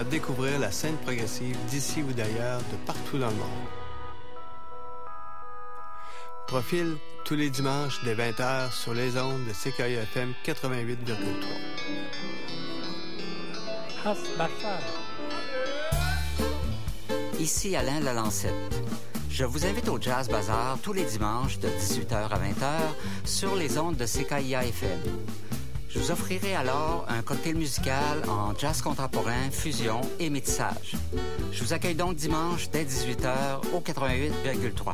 découvrir la scène progressive d'ici ou d'ailleurs, de partout dans le monde. Profil tous les dimanches dès 20h sur les ondes de CKIA FM 88,3. Ici Alain Lalancette. Je vous invite au Jazz Bazaar tous les dimanches de 18h à 20h sur les ondes de CKIA FM. Je vous offrirai alors un cocktail musical en jazz contemporain, fusion et métissage. Je vous accueille donc dimanche dès 18h au 88,3.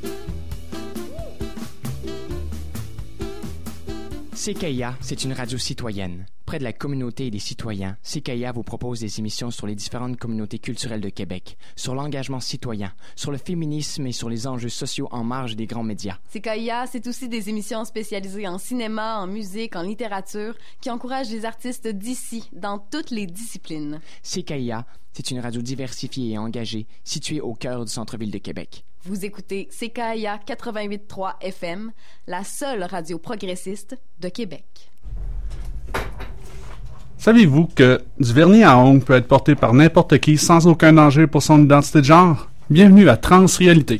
CKIA, c'est une radio citoyenne. Près de la communauté et des citoyens, CKIA vous propose des émissions sur les différentes communautés culturelles de Québec, sur l'engagement citoyen, sur le féminisme et sur les enjeux sociaux en marge des grands médias. CKIA, c'est aussi des émissions spécialisées en cinéma, en musique, en littérature, qui encouragent les artistes d'ici, dans toutes les disciplines. CKIA, c'est une radio diversifiée et engagée, située au cœur du centre-ville de Québec. Vous écoutez CKIA 88.3 FM, la seule radio progressiste de Québec. Saviez-vous que du vernis à ongles peut être porté par n'importe qui sans aucun danger pour son identité de genre? Bienvenue à Transréalité.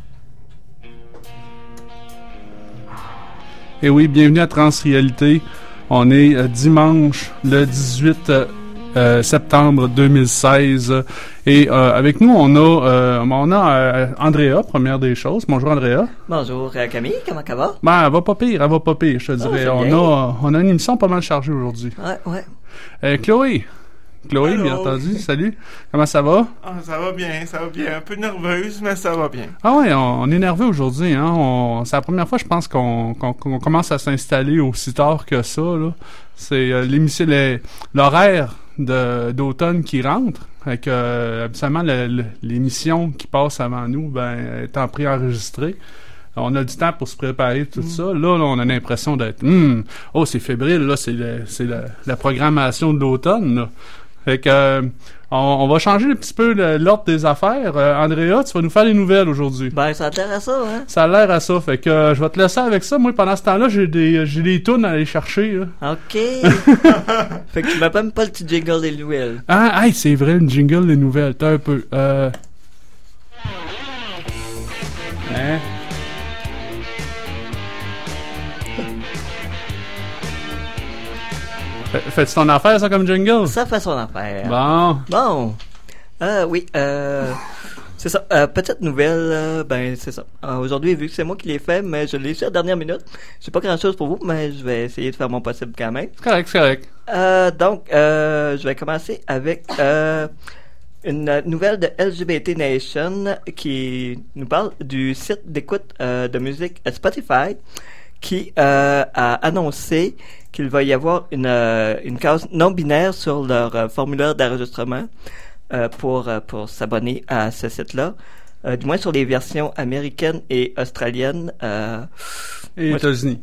Et oui, bienvenue à Transréalité. On est dimanche le 18 septembre 2016 et avec nous on a Andrea, première des choses. Bonjour Andrea. Bonjour Camille, comment ça va? Ben elle va pas pire, je te dirais. On a une émission pas mal chargée aujourd'hui. Ouais. Chloé, Allô. bien entendu, salut. Comment ça va? Ah, ça va bien. Un peu nerveuse, mais ça va bien. Ah ouais, on est nerveux aujourd'hui, hein. C'est la première fois, je pense, qu'on commence à s'installer aussi tard que ça, là. C'est l'horaire d'automne qui rentre, avec absolument l'émission qui passe avant nous, étant préenregistrée. On a du temps pour se préparer tout ça. Là, on a l'impression d'être c'est fébrile, là, c'est la programmation de l'automne, là. Fait que on va changer un petit peu l'ordre des affaires. Andrea, tu vas nous faire les nouvelles aujourd'hui. Ben, ça a l'air à ça, hein? Ça a l'air à ça. Fait que je vais te laisser avec ça. Moi, pendant ce temps-là, j'ai des tunes à aller chercher, là. OK. Fait que tu m'as même pas le petit jingle des nouvelles. Ah, hey, c'est vrai, une jingle des nouvelles. T'as un peu. Hein? Fais-tu ton affaire, ça, comme jingle? Ça fait son affaire. Bon. Oui, c'est ça. Petite nouvelle, c'est ça. Aujourd'hui, vu que c'est moi qui l'ai fait, mais je l'ai fait à la dernière minute, j'ai pas grand-chose pour vous, mais je vais essayer de faire mon possible quand même. C'est correct. Donc, je vais commencer avec une nouvelle de LGBT Nation qui nous parle du site d'écoute de musique Spotify qui a annoncé qu'il va y avoir une case non-binaire sur leur formulaire d'enregistrement pour s'abonner à ce site-là. Du moins sur les versions américaines et australiennes. Et États-Unis.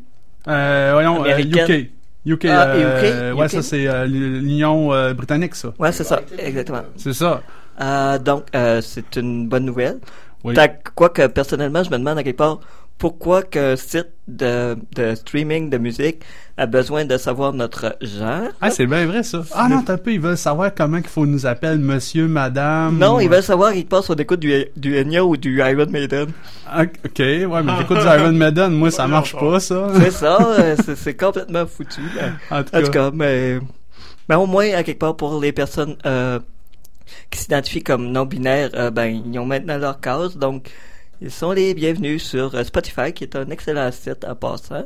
UK. UK. Ouais, ça c'est l'Union britannique, ça. Ouais, c'est ça, exactement. C'est ça. Donc, c'est une bonne nouvelle. Oui. Quoique, personnellement, je me demande à quelque part pourquoi qu'un site de streaming de musique a besoin de savoir notre genre. Ah, c'est bien vrai, ça. Ah non, t'as peu, ils veulent savoir comment qu'il faut nous appeler monsieur, madame. Non, ils veulent savoir, ils passent au écoute du Enya ou du Iron Maiden. OK, ouais, mais j'écoute du Iron Maiden, moi, ça marche pas, ça. C'est ça, c'est complètement foutu. En tout cas, mais au moins, à quelque part, pour les personnes qui s'identifient comme non-binaires, ils ont maintenant leur case, donc ils sont les bienvenus sur Spotify, qui est un excellent site en passant.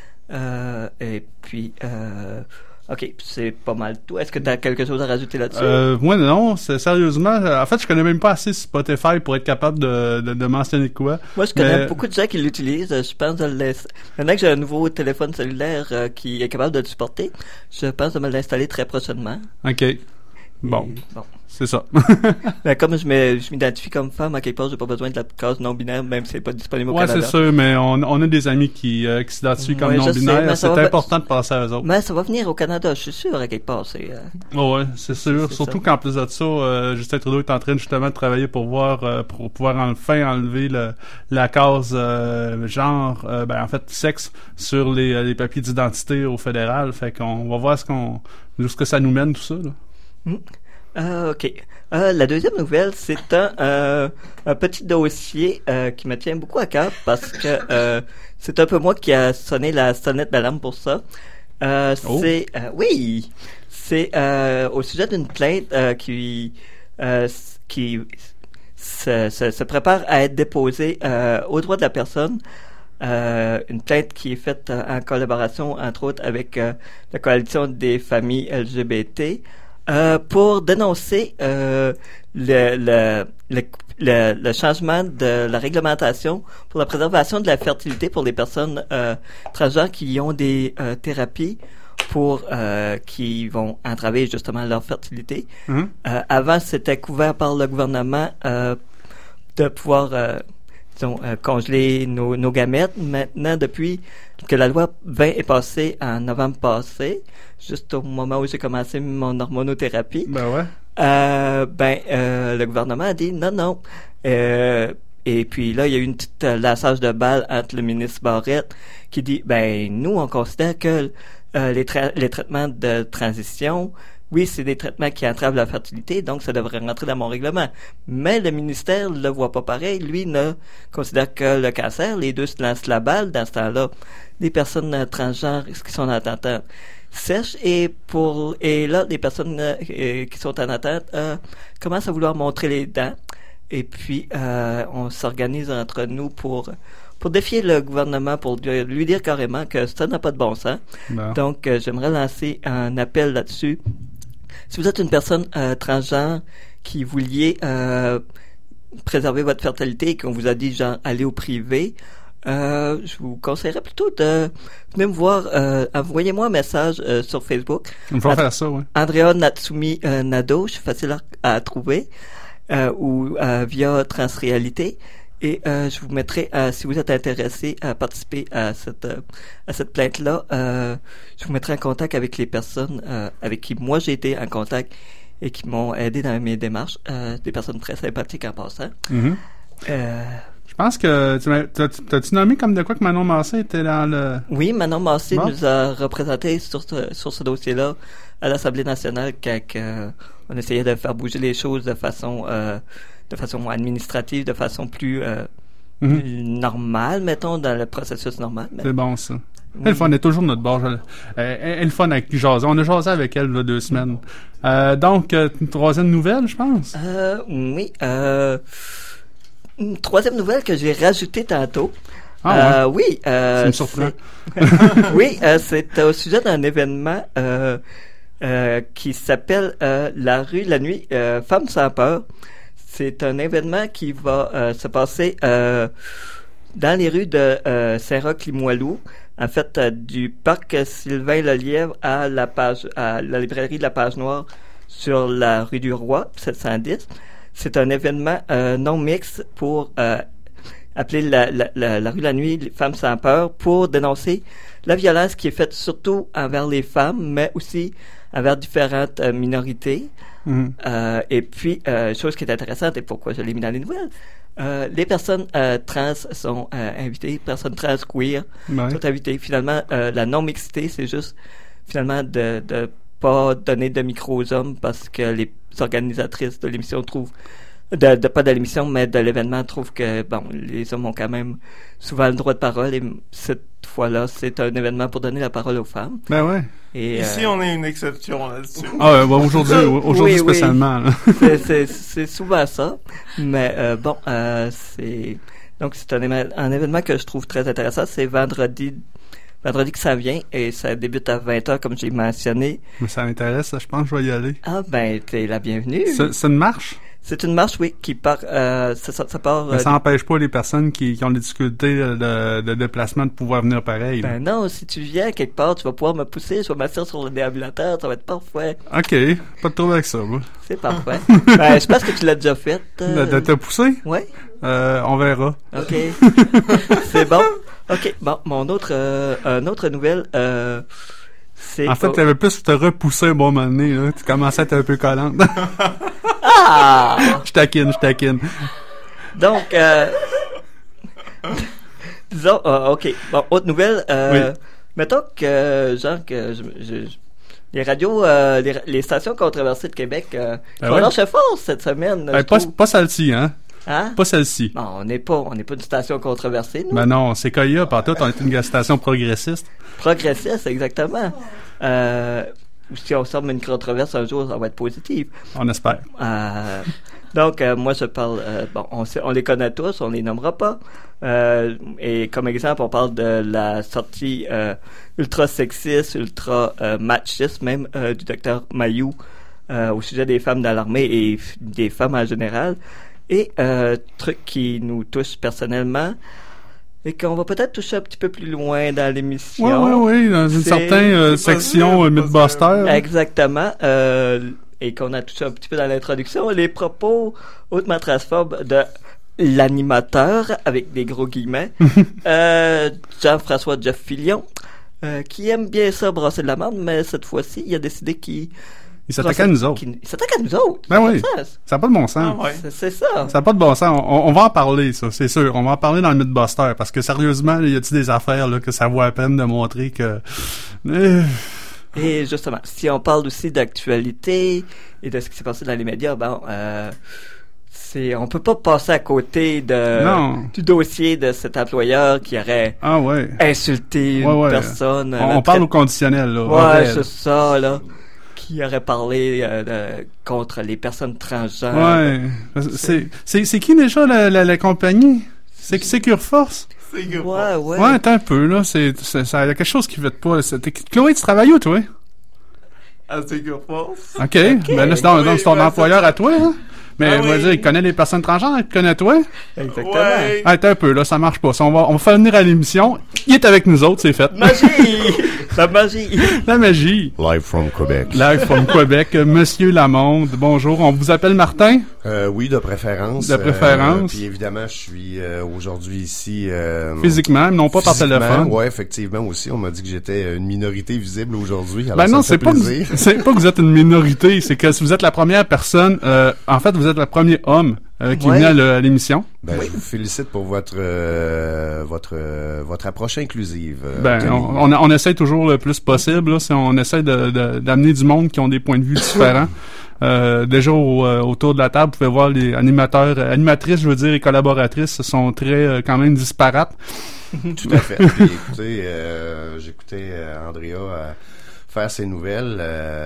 Et puis, OK, c'est pas mal tout. Est-ce que tu as quelque chose à rajouter là-dessus? Moi, non. Sérieusement, en fait, je connais même pas assez Spotify pour être capable de mentionner quoi. Moi, je connais beaucoup de gens qui l'utilisent. Je pense de le laisser. Maintenant que j'ai un nouveau téléphone cellulaire qui est capable de le supporter, je pense de me l'installer très prochainement. OK. Bon. C'est ça. Comme je m'identifie comme femme, à quelque part, j'ai pas besoin de la case non-binaire, même si c'est pas disponible au Canada. Ouais, c'est sûr, mais on a des amis qui s'identifient comme non-binaires. C'est important de penser à eux autres. Mais ça va venir au Canada, je suis sûr, à quelque part. Ouais, c'est sûr. Surtout qu'en plus de ça, Justin Trudeau est en train justement de travailler pour pouvoir enfin enlever la case genre, en fait, sexe sur les papiers d'identité au fédéral. Fait qu'on va voir où ce que ça nous mène, tout ça, là. OK. La deuxième nouvelle, c'est un petit dossier qui me tient beaucoup à cœur parce que c'est un peu moi qui a sonné la sonnette d'alarme pour ça. C'est au sujet d'une plainte qui se prépare à être déposée aux droits de la personne. Une plainte qui est faite en collaboration, entre autres, avec la coalition des familles LGBT pour dénoncer le changement de la réglementation pour la préservation de la fertilité pour les personnes transgenres qui ont des thérapies qui vont entraver justement leur fertilité. Avant, c'était couvert par le gouvernement de pouvoir congeler nos gamètes. Maintenant, depuis que la loi 20 est passée en novembre passé, juste au moment où j'ai commencé mon hormonothérapie, le gouvernement a dit non. Et puis là, il y a eu une petite lassage de balles entre le ministre Barrette qui dit, nous, on considère que les traitements de transition, oui, c'est des traitements qui entravent la fertilité, donc ça devrait rentrer dans mon règlement. Mais le ministère le voit pas pareil. Lui ne considère que le cancer. Les deux se lancent la balle. Dans ce temps-là, les personnes transgenres qui sont en attente sèchent. Et là, les personnes qui sont en attente commencent à vouloir montrer les dents. Et puis, on s'organise entre nous pour défier le gouvernement, pour lui dire carrément que ça n'a pas de bon sens. Non. Donc, j'aimerais lancer un appel là-dessus. Si vous êtes une personne transgenre qui vouliez préserver votre fertilité et qu'on vous a dit, genre, aller au privé, je vous conseillerais plutôt de venir me voir. Envoyez-moi un message sur Facebook. On va faire ça, oui. Andrea Natsumi Nado, je suis facile à trouver, ou via Transréalité. Et je vous mettrai, si vous êtes intéressé à participer à cette plainte-là, je vous mettrai en contact avec les personnes avec qui moi j'ai été en contact et qui m'ont aidé dans mes démarches. Des personnes très sympathiques en passant. Mm-hmm. Je pense que t'as-tu nommé comme de quoi que Manon Massé était dans le... Oui, Manon Massé nous a représenté sur ce dossier-là à l'Assemblée nationale quand on essayait de faire bouger les choses de façon administrative, de façon plus normale, mettons, dans le processus normal. Mais... C'est bon, ça. Oui. Elle est toujours notre bord. Elle est fun avec jaser. On a jasé avec elle là, 2 semaines. Donc, une troisième nouvelle, je pense. Oui. Une troisième nouvelle que j'ai rajoutée tantôt. Ah, ouais. Oui. Ça me surprend. Oui, c'est au sujet d'un événement qui s'appelle La rue la nuit Femmes sans peur. C'est un événement qui va se passer dans les rues de Saint-Roch-Limoilou, en fait du parc Sylvain Lelièvre à la librairie de la Page Noire sur la rue du Roi, 710. C'est un événement non mixte pour appeler la rue la nuit les Femmes sans peur pour dénoncer la violence qui est faite surtout envers les femmes, mais aussi envers différentes minorités. Et puis, chose qui est intéressante et pourquoi je l'ai mis dans les nouvelles, les personnes trans sont invitées, personnes trans queer sont invitées. Finalement, la non-mixité, c'est juste finalement de pas donner de micro aux hommes parce que les organisatrices de l'émission trouvent pas de l'émission, mais de l'événement trouvent que les hommes ont quand même souvent le droit de parole et cette fois-là, c'est un événement pour donner la parole aux femmes. Ben ouais. Et ici, on est une exception là-dessus. Ah aujourd'hui spécialement. Oui. C'est souvent ça, mais c'est un événement que je trouve très intéressant. C'est vendredi qui s'en vient et ça débute à 20h comme j'ai mentionné. Mais ça m'intéresse, je pense que je vais y aller. Ah t'es la bienvenue. C'est une marche? C'est une marche, oui, qui part... ça part... Mais ça n'empêche pas les personnes qui ont des difficultés de déplacement de pouvoir venir pareil. Ben non, si tu viens quelque part, tu vas pouvoir me pousser, je vais m'asseoir sur le déambulateur, ça va être parfait. OK, pas de trouble avec ça, moi. C'est parfait. Je pense que tu l'as déjà fait. De te pousser? Oui. On verra. OK. C'est bon. OK, bon, une autre nouvelle, c'est... En fait, t'avais plus te repousser un bon moment donné, là. Tu commençais à être un peu collante. Ah! Je taquine. Donc, disons, OK, bon, autre nouvelle, oui. Mettons que, les radios, les stations controversées de Québec font leur force cette semaine. Pas celle-ci, hein? Hein? Pas celle-ci. Non, on n'est pas une station controversée, nous. Ben non, c'est CKIA, partout, on est une station progressiste. Progressiste, exactement. Si on sort une controverse un jour, ça va être positif. On espère. Donc, moi, je parle... on les connaît tous, on les nommera pas. Et comme exemple, on parle de la sortie ultra sexiste, ultra machiste même du docteur Mayou au sujet des femmes dans l'armée et des femmes en général. Et truc qui nous touche personnellement et qu'on va peut-être toucher un petit peu plus loin dans l'émission. Oui, dans une certaine section Mythbuster. Exactement. Et qu'on a touché un petit peu dans l'introduction, les propos hautement transphobes de l'animateur, avec des gros guillemets, Jean-François Jeff Fillion, qui aime bien ça brasser de la merde, mais cette fois-ci, il a décidé qu'il... Il s'attaque à nous autres. Il s'attaque à nous autres. Ben oui. Ça n'a pas de bon sens. Ah ouais. C'est ça. Ça n'a pas de bon sens. On va en parler, ça, c'est sûr. On va en parler dans le Mythbuster. Parce que sérieusement, y a-t-il des affaires là, que ça vaut la peine de montrer que... Et justement, si on parle aussi d'actualité et de ce qui s'est passé dans les médias, on peut pas passer à côté du dossier de cet employeur qui aurait insulté une personne. On parle au conditionnel, là. Ouais, c'est ça, là. Qui aurait parlé contre les personnes transgenres. Ouais. C'est qui déjà la compagnie? C'est Secure Force? Ouais. Attends un peu, là. Ça y a quelque chose qui veut pas. Chloé, tu travailles où, toi? À Secure Force. OK. Ben là, c'est donc ton employeur à toi, hein? Mais on va dire, il connaît les personnes transgenres, il connaît toi? Exactement. Ouais. Attends un peu, là, ça marche pas. On va faire venir à l'émission. Il est avec nous autres, c'est fait. Magie! La magie! La magie! Live from Québec. Live from Québec. Monsieur Lamonde, bonjour. On vous appelle Martin? Oui, de préférence. De préférence. Puis évidemment, je suis aujourd'hui ici... physiquement, non pas par téléphone. Oui, effectivement aussi. On m'a dit que j'étais une minorité visible aujourd'hui. Ben non, c'est pas que vous êtes une minorité, c'est que si vous êtes la première personne, en fait, vous êtes le premier homme qui est venu à l'émission. Ben, je vous félicite pour votre approche inclusive. On essaie toujours le plus possible. Là, on essaie d'amener du monde qui ont des points de vue différents. Déjà autour de la table, vous pouvez voir les animatrices, et collaboratrices sont très quand même disparates. Tout à fait. Puis, écoutez, j'écoutais Andrea faire ses nouvelles.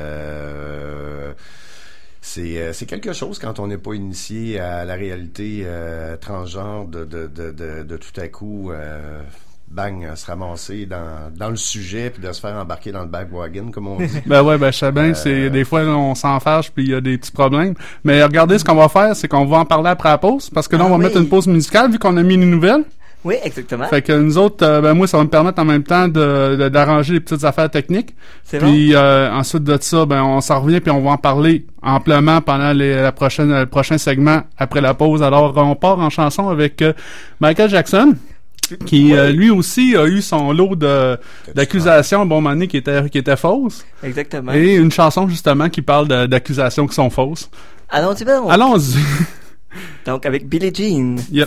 C'est quelque chose quand on n'est pas initié à la réalité transgenre de tout à coup se ramasser dans le sujet puis de se faire embarquer dans le bandwagon comme on dit. Je sais bien, c'est des fois on s'en fâche puis il y a des petits problèmes. Mais regardez, ce qu'on va faire, c'est qu'on va en parler après la pause parce que là on va mettre une pause musicale vu qu'on a mis les nouvelles. Oui, exactement. Fait que nous autres, moi, ça va me permettre en même temps d'arranger les petites affaires techniques. C'est puis ensuite de ça, on s'en revient puis on va en parler amplement pendant le prochain segment après la pause. Alors, on part en chanson avec Michael Jackson, qui lui aussi a eu son lot d'accusations à un bon moment donné qui étaient fausses. Exactement. Et une chanson justement qui parle d'accusations qui sont fausses. Allons-y. Donc avec Billie Jean. Yep.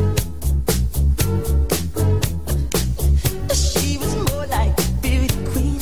She was more like beauty queen.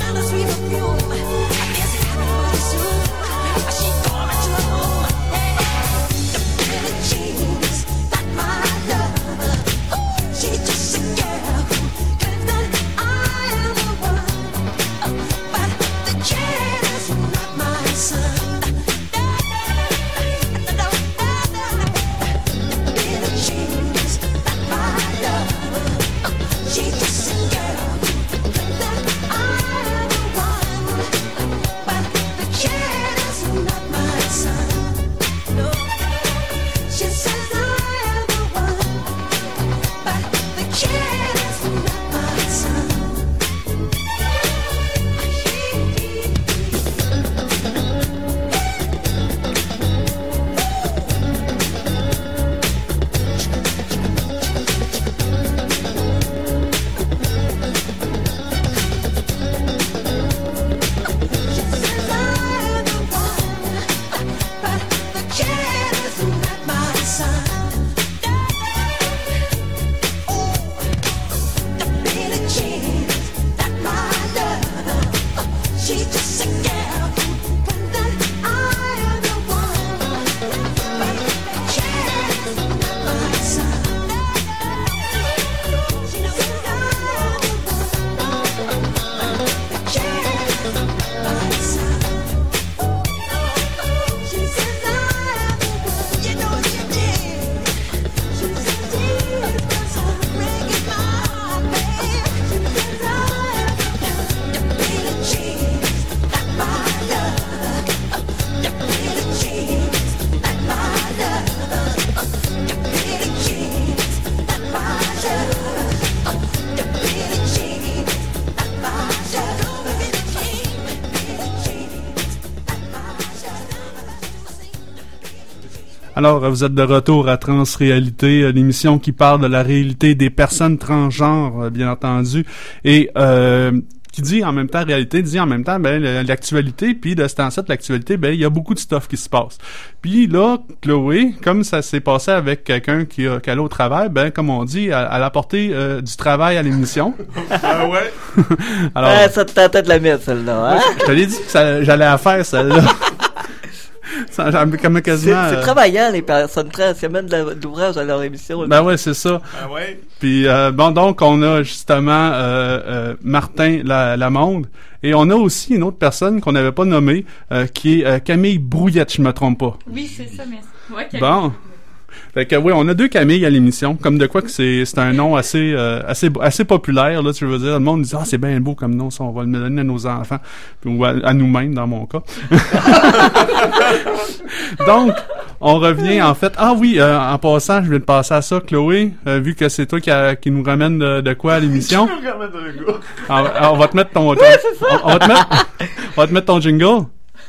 Alors, vous êtes de retour à Transréalité, l'émission qui parle de la réalité des personnes transgenres, bien entendu, et qui dit en même temps réalité, dit en même temps l'actualité, puis de ce temps-ci, l'actualité, il y a beaucoup de stuff qui se passe. Puis là, Chloé, comme ça s'est passé avec quelqu'un qui allait au travail, comme on dit, elle a apporté du travail à l'émission. Ah ouais? Alors, ça te tentait de la mettre, celle-là, hein? Je te l'ai dit que j'allais la faire, celle-là. Comme quasiment, c'est travaillant, les personnes trans, il y a même de l'ouvrage à leur émission. Ouais, c'est ça. Ah ouais? Puis donc on a justement Martin Lamonde, et on a aussi une autre personne qu'on n'avait pas nommée, qui est Camille Brouillette, je me trompe pas. Oui, c'est ça, merci. Ouais, Camille. Bon. Fait que oui, on a deux Camille à l'émission, comme de quoi que c'est un nom assez populaire, là, tu veux dire. Le monde dit c'est bien beau comme nom, ça, on va le donner à nos enfants, ou à nous-mêmes dans mon cas. Donc, on revient en fait. Ah oui, en passant, je vais te passer à ça, Chloé, vu que c'est toi qui nous ramène de quoi à l'émission. On va te mettre ton on va te mettre ton jingle.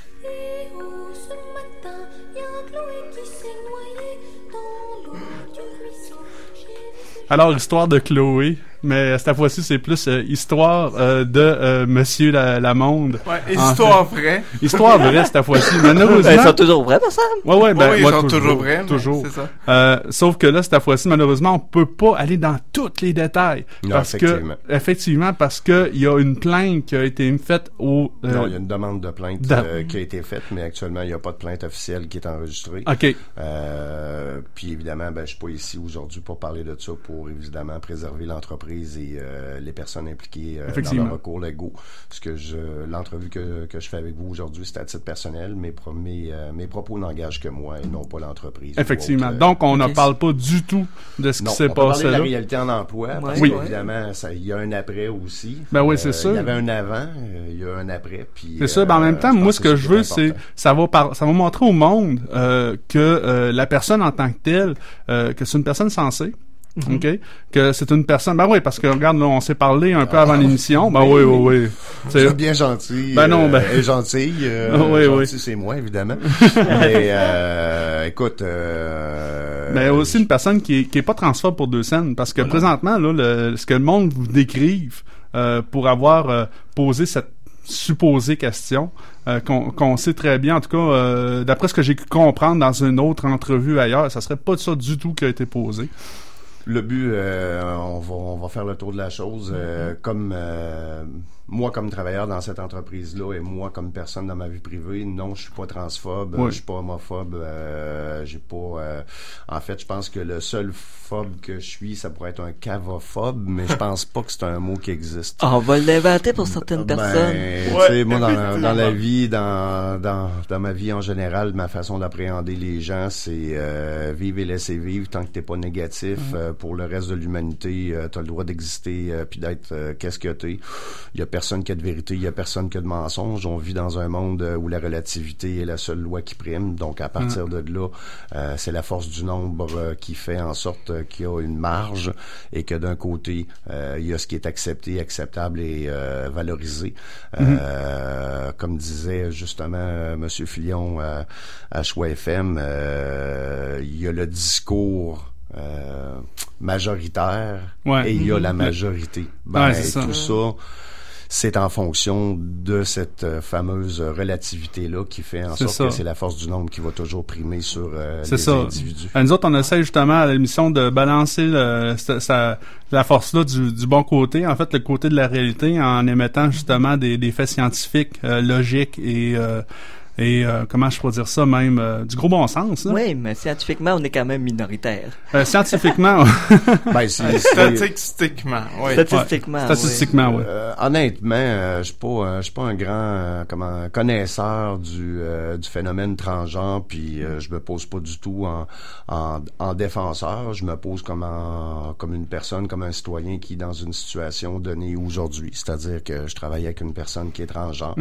Alors, histoire de Chloé, mais cette fois-ci, c'est plus histoire de Monsieur Lamonde. Ouais, histoire vraie. Histoire vraie, cette fois-ci. Malheureusement... Ils sont toujours vrais, ça? Ouais, ils sont toujours vrais. Toujours. C'est ça. Sauf que là, cette fois-ci, malheureusement, on peut pas aller dans tous les détails. Non, parce que il y a une plainte qui a été faite au... Non, il y a une demande de plainte qui a été faite, mais actuellement, il n'y a pas de plainte officielle qui est enregistrée. OK. Puis évidemment, je suis pas ici aujourd'hui pour parler de ça, pour évidemment préserver l'entreprise et les personnes impliquées dans le recours légaux. Parce que l'entrevue que je fais avec vous aujourd'hui, c'est à titre personnel. Mes propos n'engagent que moi et non pas l'entreprise. Effectivement. Donc, on ne parle pas du tout de ce qui s'est passé là. On peut parler de la réalité en emploi. Parce que, évidemment, il y a un après aussi. Ben oui, c'est ça. Il y avait un avant, il y a un après. Puis, c'est ça. En même temps, moi, ce que je veux, c'est ça va montrer au monde que la personne en tant que telle, que c'est une personne sensée. OK? Que c'est une personne... oui, parce que, regarde, là, on s'est parlé un peu avant l'émission. Oui. C'est bien gentil. Elle est gentille. Gentil, c'est moi, évidemment. Mais, écoute... Mais aussi une personne qui est pas transphobe pour deux scènes. Parce que, présentement, là, ce que le monde vous décrive pour avoir posé cette supposée question, qu'on sait très bien, en tout cas, d'après ce que j'ai pu comprendre dans une autre entrevue ailleurs, ça serait pas ça du tout qui a été posé. Le but, on va faire le tour de la chose. Comme moi comme travailleur dans cette entreprise-là et moi comme personne dans ma vie privée, non, je suis pas transphobe, je suis pas homophobe, j'ai pas... en fait, je pense que le seul phobe que je suis, ça pourrait être un cavophobe, mais je pense pas que c'est un mot qui existe. On va l'inventer pour certaines personnes. Tu sais, moi, dans la vie, dans ma vie en général, ma façon d'appréhender les gens, c'est vivre et laisser vivre tant que t'es pas négatif. Pour le reste de l'humanité, t'as le droit d'exister puis d'être qu'est-ce que t'es. Il y a personne qui a de vérité, il y a personne qui a de mensonge. On vit dans un monde où la relativité est la seule loi qui prime. Donc, à partir de là, c'est la force du nombre qui fait en sorte qu'il y a une marge et que d'un côté, il y a ce qui est accepté, acceptable et valorisé. Comme disait justement Monsieur Fillon à Choix FM, il y a le discours majoritaire et il y a la majorité. Tout ça, c'est en fonction de cette fameuse relativité-là qui fait en sorte que c'est la force du nombre qui va toujours primer sur les individus. Nous autres, on essaie justement à l'émission de balancer la force-là du bon côté, en fait, le côté de la réalité, en émettant justement des faits scientifiques, logiques et comment je pourrais dire ça, même du gros bon sens. Là. Oui, mais scientifiquement, on est quand même minoritaire. Scientifiquement, statistiquement, oui. Statistiquement, oui. Honnêtement, je suis pas un grand connaisseur du phénomène transgenre, puis je me pose pas du tout en défenseur. Je me pose comme une personne, comme un citoyen qui est dans une situation donnée aujourd'hui. C'est-à-dire que je travaille avec une personne qui est transgenre.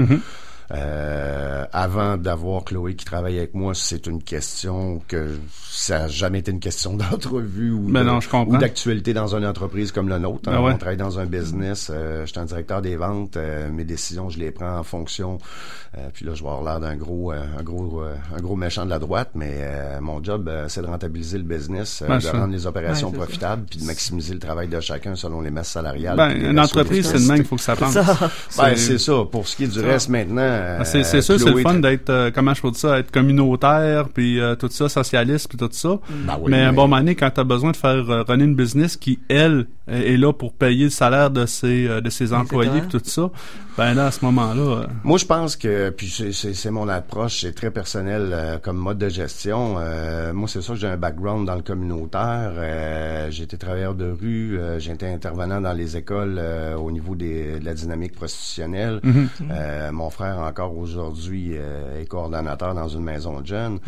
Avant d'avoir Chloé qui travaille avec moi, c'est une question que ça n'a jamais été une question d'entrevue ou d'actualité dans une entreprise comme la nôtre. On travaille dans un business, je suis un directeur des ventes, mes décisions, je les prends en fonction. Puis là, je vais avoir l'air d'un gros méchant de la droite, mais mon job, c'est de rentabiliser le business, de rendre les opérations profitables, puis de maximiser le travail de chacun selon les masses salariales. Une entreprise, c'est le même, il faut que ça pense. C'est ça. Pour ce qui est du reste maintenant, c'est sûr, c'est le fun d'être, comment je peux dire ça, être communautaire, puis tout ça, socialiste, puis tout ça. Mais à un bon moment donné, quand t'as besoin de faire runner une business qui, elle, est là pour payer le salaire de ses employés, puis tout ça, ben là, à ce moment-là... Moi, je pense que, puis c'est mon approche, c'est très personnel comme mode de gestion. Moi, c'est ça, j'ai un background dans le communautaire. J'ai été travailleur de rue, j'ai été intervenant dans les écoles au niveau de la dynamique prostitutionnelle. Mon frère, encore aujourd'hui, est coordonnateur dans une maison de jeunes.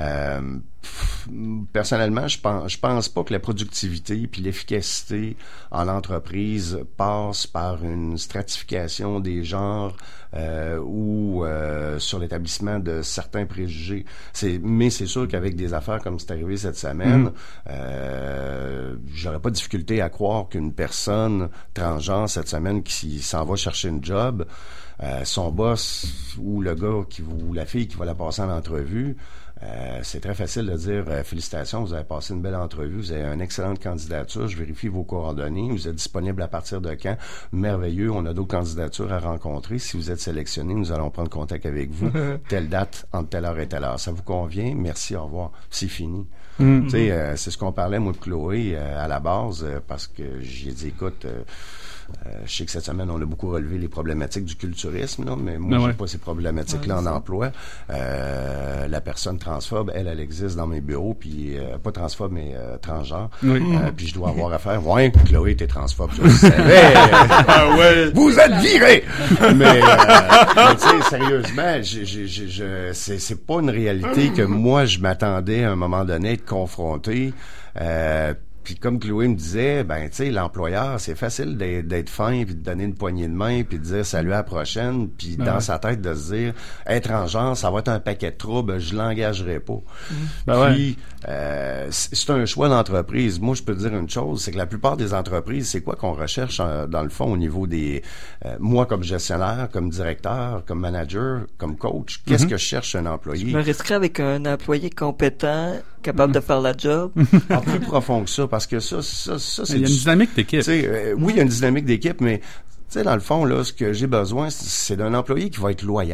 Personnellement, je pense pas que la productivité puis l'efficacité en entreprise passe par une stratification des genres ou sur l'établissement de certains préjugés. Mais c'est sûr qu'avec des affaires comme c'est arrivé cette semaine, j'aurais pas de difficulté à croire qu'une personne transgenre cette semaine qui s'en va chercher une job, son boss ou le gars ou la fille qui va la passer en entrevue, c'est très facile de dire félicitations, vous avez passé une belle entrevue, vous avez une excellente candidature, je vérifie vos coordonnées, vous êtes disponible à partir de quand? Merveilleux, on a d'autres candidatures à rencontrer. Si vous êtes sélectionné, nous allons prendre contact avec vous. Telle date, entre telle heure et telle heure. Ça vous convient? Merci, au revoir. C'est fini. Tu sais, c'est ce qu'on parlait, moi, de Chloé, à la base, parce que j'ai dit, écoute... je sais que cette semaine, on a beaucoup relevé les problématiques du culturisme, là, mais moi, j'ai pas ces problématiques-là en emploi. La personne transphobe, elle existe dans mes bureaux, puis pas transphobe, mais transgenre. Puis je dois avoir affaire. Ouais, Chloé, t'es transphobe, je le savais. Vous êtes viré! Mais tu sais, sérieusement, c'est pas une réalité que moi, je m'attendais à un moment donné à être confronté. Puis comme Chloé me disait, ben tu sais, l'employeur, c'est facile d'être fin, puis de donner une poignée de main, puis de dire salut à la prochaine, puis dans sa tête de se dire être en genre, ça va être un paquet de troubles, je l'engagerai pas. Puis c'est un choix d'entreprise. Moi, je peux te dire une chose, c'est que la plupart des entreprises, c'est quoi qu'on recherche dans le fond au niveau des moi comme gestionnaire, comme directeur, comme manager, comme coach, qu'est-ce que je cherche un employé? Je me risquerais avec un employé compétent, capable de faire la job. En plus profond que ça, parce que ça c'est... Il y a une dynamique d'équipe. Oui, il y a une dynamique d'équipe, mais tu sais, dans le fond, là, ce que j'ai besoin, c'est d'un employé qui va être loyal.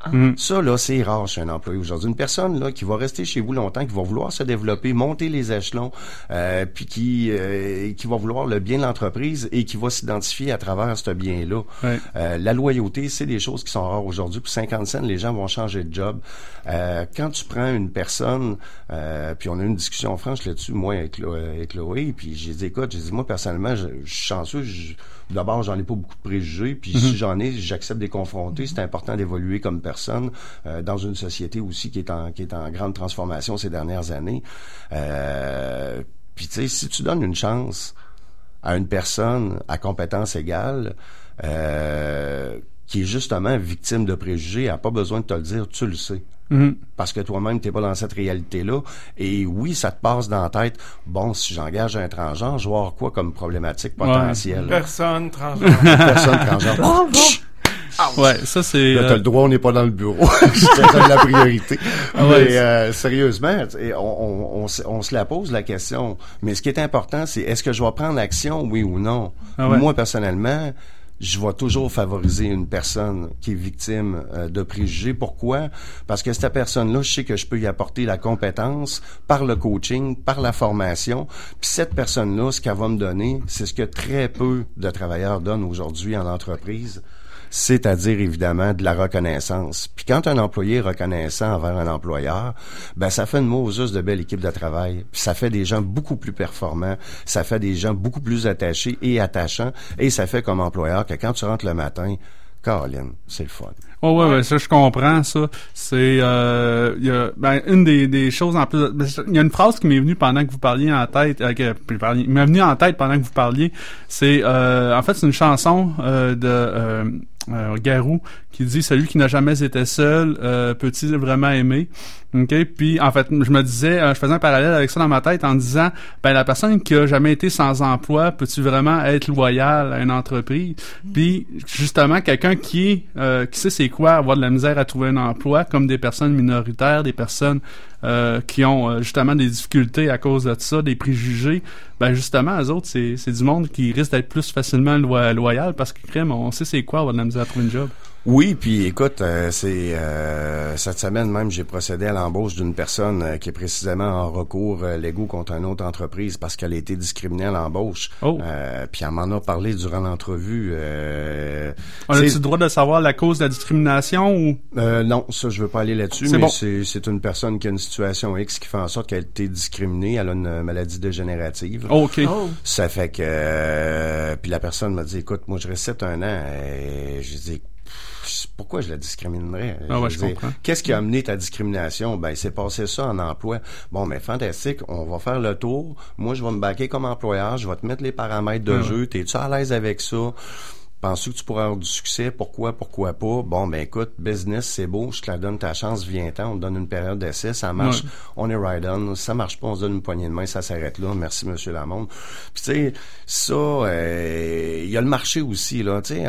Ça, là, c'est rare chez un employé aujourd'hui. Une personne, là, qui va rester chez vous longtemps, qui va vouloir se développer, monter les échelons, puis qui va vouloir le bien de l'entreprise et qui va s'identifier à travers ce bien-là. Ouais. La loyauté, c'est des choses qui sont rares aujourd'hui. Pour 50 cents, les gens vont changer de job. Quand tu prends une personne, puis on a eu une discussion franche là-dessus, moi, avec Chloé, puis j'ai dit, écoute, moi, personnellement, je suis chanceux, d'abord, j'en ai pas beaucoup de préjugés, puis si j'en ai, j'accepte de les confronter. C'est important d'évoluer comme personne dans une société aussi qui est en grande transformation ces dernières années. Puis tu sais, si tu donnes une chance à une personne à compétence égale, qui est justement victime de préjugés, elle n'a pas besoin de te le dire, tu le sais. Parce que toi-même, t'es pas dans cette réalité-là. Et oui, ça te passe dans la tête. Bon, si j'engage un transgenre, je vais avoir quoi comme problématique potentielle? Personne transgenre. Personne transgenre. Ouais, ça c'est... Là, t'as le droit, on n'est pas dans le bureau. Je te donne la priorité. Mais sérieusement, on se la pose la question. Mais ce qui est important, c'est est-ce que je vais prendre action, oui ou non? Moi, personnellement, je vais toujours favoriser une personne qui est victime de préjugés. Pourquoi? Parce que cette personne-là, je sais que je peux y apporter la compétence par le coaching, par la formation. Puis cette personne-là, ce qu'elle va me donner, c'est ce que très peu de travailleurs donnent aujourd'hui en entreprise, c'est-à-dire évidemment de la reconnaissance. Puis quand un employé est reconnaissant envers un employeur, ben ça fait une Moses de belle équipe de travail. Puis ça fait des gens beaucoup plus performants, ça fait des gens beaucoup plus attachés et attachants, et ça fait comme employeur que quand tu rentres le matin, Caroline, c'est le fun. Oh ouais, ça je comprends ça. C'est il y a une des choses en plus. Il y a une phrase qui m'est venue pendant que vous parliez en tête. Il m'est venu en tête pendant que vous parliez. C'est en fait c'est une chanson de Garou qui dit celui qui n'a jamais été seul peut-il vraiment aimer. OK, puis en fait je me disais je faisais un parallèle avec ça dans ma tête en disant ben la personne qui a jamais été sans emploi peut-tu vraiment être loyal à une entreprise? Puis justement quelqu'un qui sait c'est quoi avoir de la misère à trouver un emploi, comme des personnes minoritaires, des personnes qui ont justement des difficultés à cause de ça, des préjugés, ben justement eux autres c'est du monde qui risque d'être plus facilement loyal parce que crème on sait c'est quoi avoir de la misère à trouver un job. Oui, puis écoute, cette semaine même, j'ai procédé à l'embauche d'une personne qui est précisément en recours légaux contre une autre entreprise parce qu'elle a été discriminée à l'embauche. Puis elle m'en a parlé durant l'entrevue. On a-tu le droit de savoir la cause de la discrimination ou? Non, ça je veux pas aller là-dessus, c'est mais bon. c'est une personne qui a une situation X qui fait en sorte qu'elle a été discriminée, elle a une maladie dégénérative. OK. Ça fait que puis la personne m'a dit écoute, moi je reste 1 an et j'ai dit pourquoi je la discriminerais? Je comprends. Qu'est-ce qui a amené ta discrimination? Ben, c'est passé ça en emploi. Bon, mais fantastique, on va faire le tour. Moi, je vais me baquer comme employeur, je vais te mettre les paramètres de jeu. T'es-tu à l'aise avec ça? Penses-tu que tu pourrais avoir du succès? Pourquoi pas? Bon, ben écoute, business, c'est beau, je te la donne ta chance, viens-t'en, on te donne une période d'essai, ça marche, on est right on, ça marche pas, on se donne une poignée de main, ça s'arrête là, merci Monsieur Lamonde. Puis tu sais, ça, il y a le marché aussi, là, tu sais,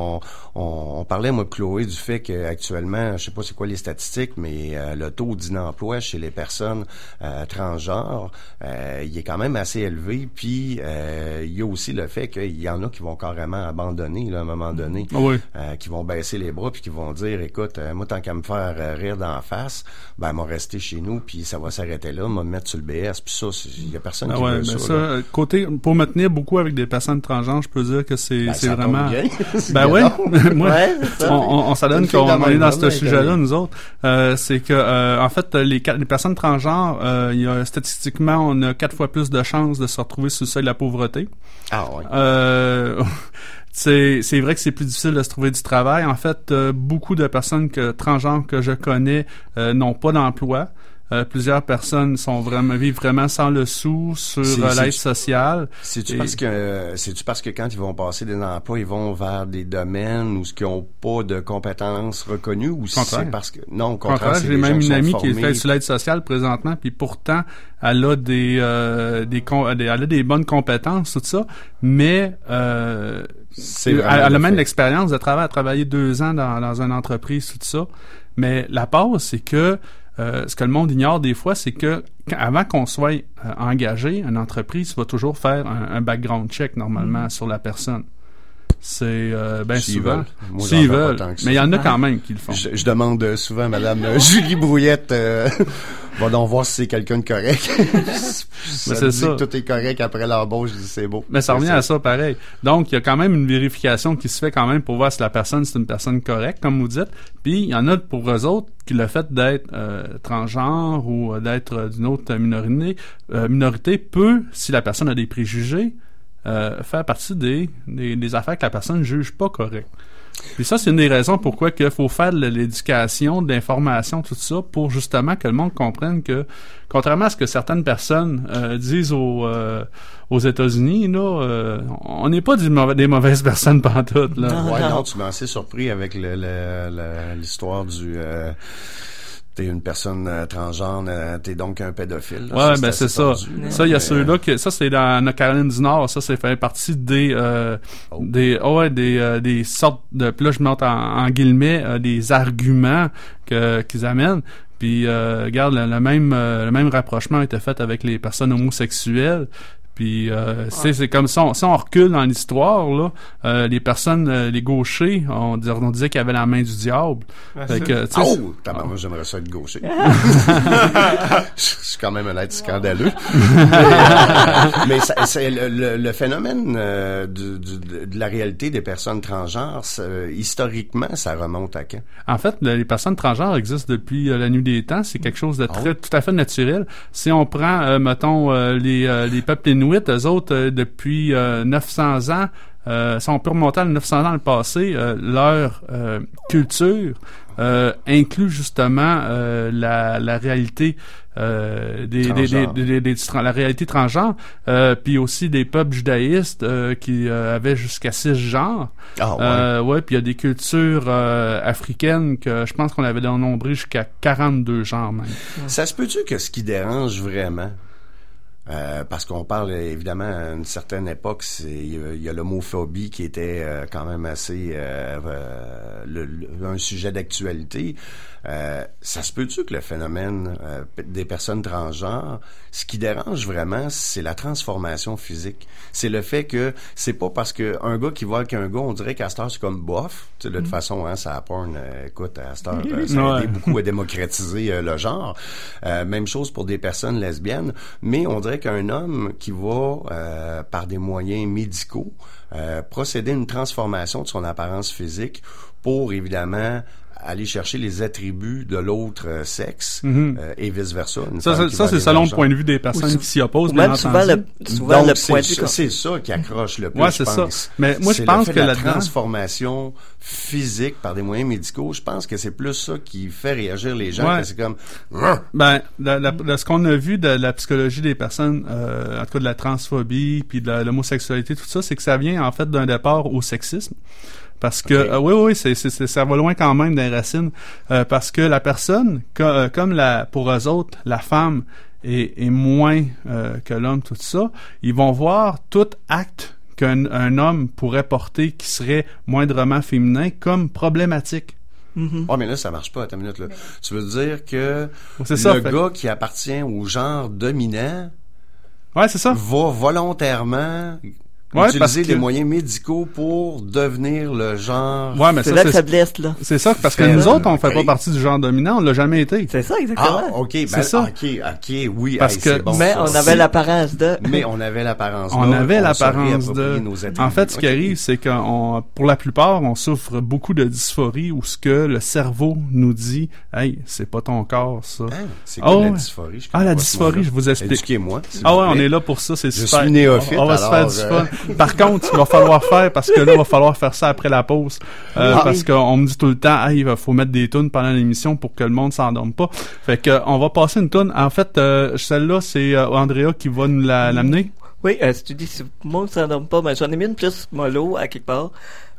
on parlait, moi, Chloé, du fait qu'actuellement, je sais pas c'est quoi les statistiques, mais le taux d'inemploi chez les personnes transgenres, il est quand même assez élevé, puis il y a aussi le fait qu'il y en a qui vont carrément abandonner là, à un moment donné, qui vont baisser les bras puis qui vont dire écoute, moi tant qu'à me faire rire d'en face, ben moi rester chez nous puis ça va s'arrêter là, me mettre sur le BS puis ça, il y a personne qui veut ça. Côté pour me tenir beaucoup avec des personnes transgenres, je peux dire que c'est vraiment bien. Ben oui, moi on s'adonne qu'on est dans ce sujet-là nous autres. C'est que en fait les personnes transgenres, il y a statistiquement on a 4 fois plus de chances de se retrouver sous le seuil de la pauvreté. Ah ouais. C'est vrai que c'est plus difficile de se trouver du travail. En fait, beaucoup de personnes transgenres que je connais n'ont pas d'emploi. Plusieurs personnes vivent vraiment sans le sou sur l'aide sociale. C'est-tu parce que quand ils vont passer des emplois, ils vont vers des domaines où ils n'ont pas de compétences reconnues ou c'est parce que non, au contraire, j'ai même une amie qui est faite sur l'aide sociale présentement, puis pourtant elle a des bonnes compétences tout ça, mais elle a même l'expérience de travail, à travailler 2 ans dans une entreprise tout ça, mais la base c'est que ce que le monde ignore des fois, c'est que avant qu'on soit engagé, une entreprise va toujours faire un background check normalement sur la personne. c'est ben S'ils souvent. veulent. Moi, S'ils j'en fais pas veulent. tant que ça. Mais il y en a quand même qui le font. Je demande souvent à Madame Julie Brouillette, va donc voir si c'est quelqu'un de correct. Ça c'est dit ça. que tout est correct après l'embauche, je dis c'est beau. Mais ça C'est revient à ça pareil. Donc, il y a quand même une vérification qui se fait quand même pour voir si la personne, c'est une personne correcte, comme vous dites. Puis, il y en a pour eux autres qui le fait d'être transgenre ou d'être d'une autre minorité peut, si la personne a des préjugés, faire partie des affaires que la personne juge pas correctes. Puis ça, c'est une des raisons pourquoi qu'il faut faire de l'éducation, de l'information, tout ça, pour justement que le monde comprenne que, contrairement à ce que certaines personnes disent aux États-Unis, là, on n'est pas des mauvaises personnes pantoute, là. Non, tu m'as assez surpris avec l'histoire du... t'es une personne transgenre, t'es donc un pédophile. Là. Ouais, ben c'est ça. Ça, il y a ceux-là que ça c'est dans la Caroline du Nord, ça fait partie des sortes de, puis là je monte en guillemets des arguments qu'ils amènent. Puis regarde, le même rapprochement a été fait avec les personnes homosexuelles. Puis c'est comme ça, si on recule dans l'histoire là, les personnes, les gauchers, on disait qu'il y avait la main du diable. Fait que, moi j'aimerais ça être gaucher. Je suis quand même un être scandaleux. mais c'est le phénomène de la réalité des personnes transgenres, historiquement, ça remonte à quand? En fait, les personnes transgenres existent depuis la nuit des temps. C'est quelque chose de tout à fait naturel. Si on prend, mettons, les peuples inuits, eux autres, depuis 900 ans, si on peut remonter à 900 ans dans le passé, leur culture inclut justement la réalité la réalité transgenre, puis aussi des peuples judaïstes qui avaient jusqu'à 6 genres. Puis il y a des cultures africaines que je pense qu'on avait dénombré jusqu'à 42 genres même. Ça se peut-tu que ce qui dérange vraiment, parce qu'on parle évidemment à une certaine époque, il y a l'homophobie qui était quand même assez un sujet d'actualité. Ça se peut-tu que le phénomène des personnes transgenres, ce qui dérange vraiment, c'est la transformation physique. C'est le fait que c'est pas parce que un gars qui voit avec un gars, on dirait qu'à cette heure, c'est comme bof. Tu sais, de toute façon, ça porn, écoute, à cette heure, ça a aidé beaucoup à démocratiser le genre. Même chose pour des personnes lesbiennes, mais on dirait qu'un homme qui va, par des moyens médicaux, procéder à une transformation de son apparence physique pour, évidemment, aller chercher les attributs de l'autre sexe et vice-versa. Ça c'est selon le point de vue des personnes qui s'y opposent, bien entendu. Souvent le point de vue... C'est ça qui accroche le plus, je pense. Ça. Mais moi, je pense que la transformation physique par des moyens médicaux, je pense que c'est plus ça qui fait réagir les gens. Que c'est comme... Ben, de ce qu'on a vu de la psychologie des personnes, en tout cas de la transphobie, puis de l'homosexualité, tout ça, c'est que ça vient en fait d'un départ au sexisme. Parce que oui, ça va loin quand même des racines. Parce que la personne, comme pour eux autres, la femme est moins que l'homme, tout ça, ils vont voir tout acte qu'un homme pourrait porter qui serait moindrement féminin comme problématique. Mais là, ça marche pas. Attends une minute, là. Tu veux dire que gars qui appartient au genre dominant c'est ça. va volontairement... utiliser des moyens médicaux pour devenir le genre... mais c'est la faiblesse, là. C'est ça, parce que nous autres, on fait pas partie du genre dominant, on l'a jamais été. C'est ça, exactement. OK, c'est ça. OK, oui, parce que, c'est bon. Mais on avait l'apparence de... Mais on avait l'apparence de... On avait l'apparence de... Nos attributs. En fait, ce qui arrive, c'est que pour la plupart, on souffre beaucoup de dysphorie où ce que le cerveau nous dit, hey, c'est pas ton corps, ça. C'est quoi la dysphorie? La dysphorie, je vous explique. Expliquez-moi. On est là pour ça, c'est super. Je suis néophyte, on va se faire du fun. Par contre, il va falloir faire, parce que là, il va falloir faire ça après la pause. Parce qu'on me dit tout le temps, il faut mettre des tunes pendant l'émission pour que le monde s'endorme pas. Fait que, on va passer une tune. En fait, celle-là, c'est Andrea qui va nous l'amener. Oui, si tu dis, si le monde s'endorme pas, j'en ai mis une plus mollo à quelque part.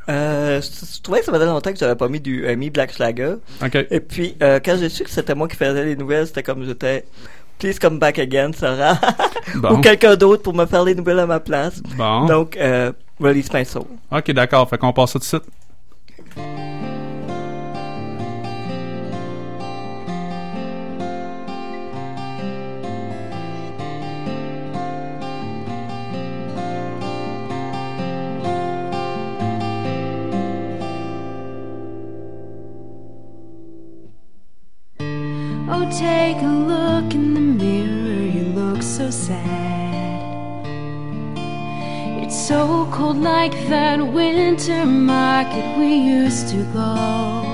Je trouvais que ça faisait longtemps que j'avais pas mis du Black Schlager. Okay. Et puis, quand j'ai su que c'était moi qui faisais les nouvelles, c'était comme j'étais... Please come back again, Sarah. Ou quelqu'un d'autre pour me faire les nouvelles à ma place. Donc, Release My Soul. OK, d'accord. Fait qu'on passe ça tout de suite. Oh, take a look in the mirror, you look so sad. It's so cold like that winter market we used to go.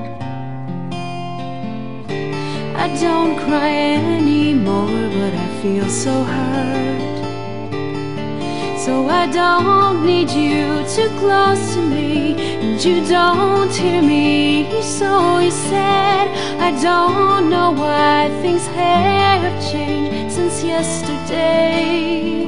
I don't cry anymore, but I feel so hurt. So I don't need you too close to me, and you don't hear me. So you said, I don't know why things have changed since yesterday.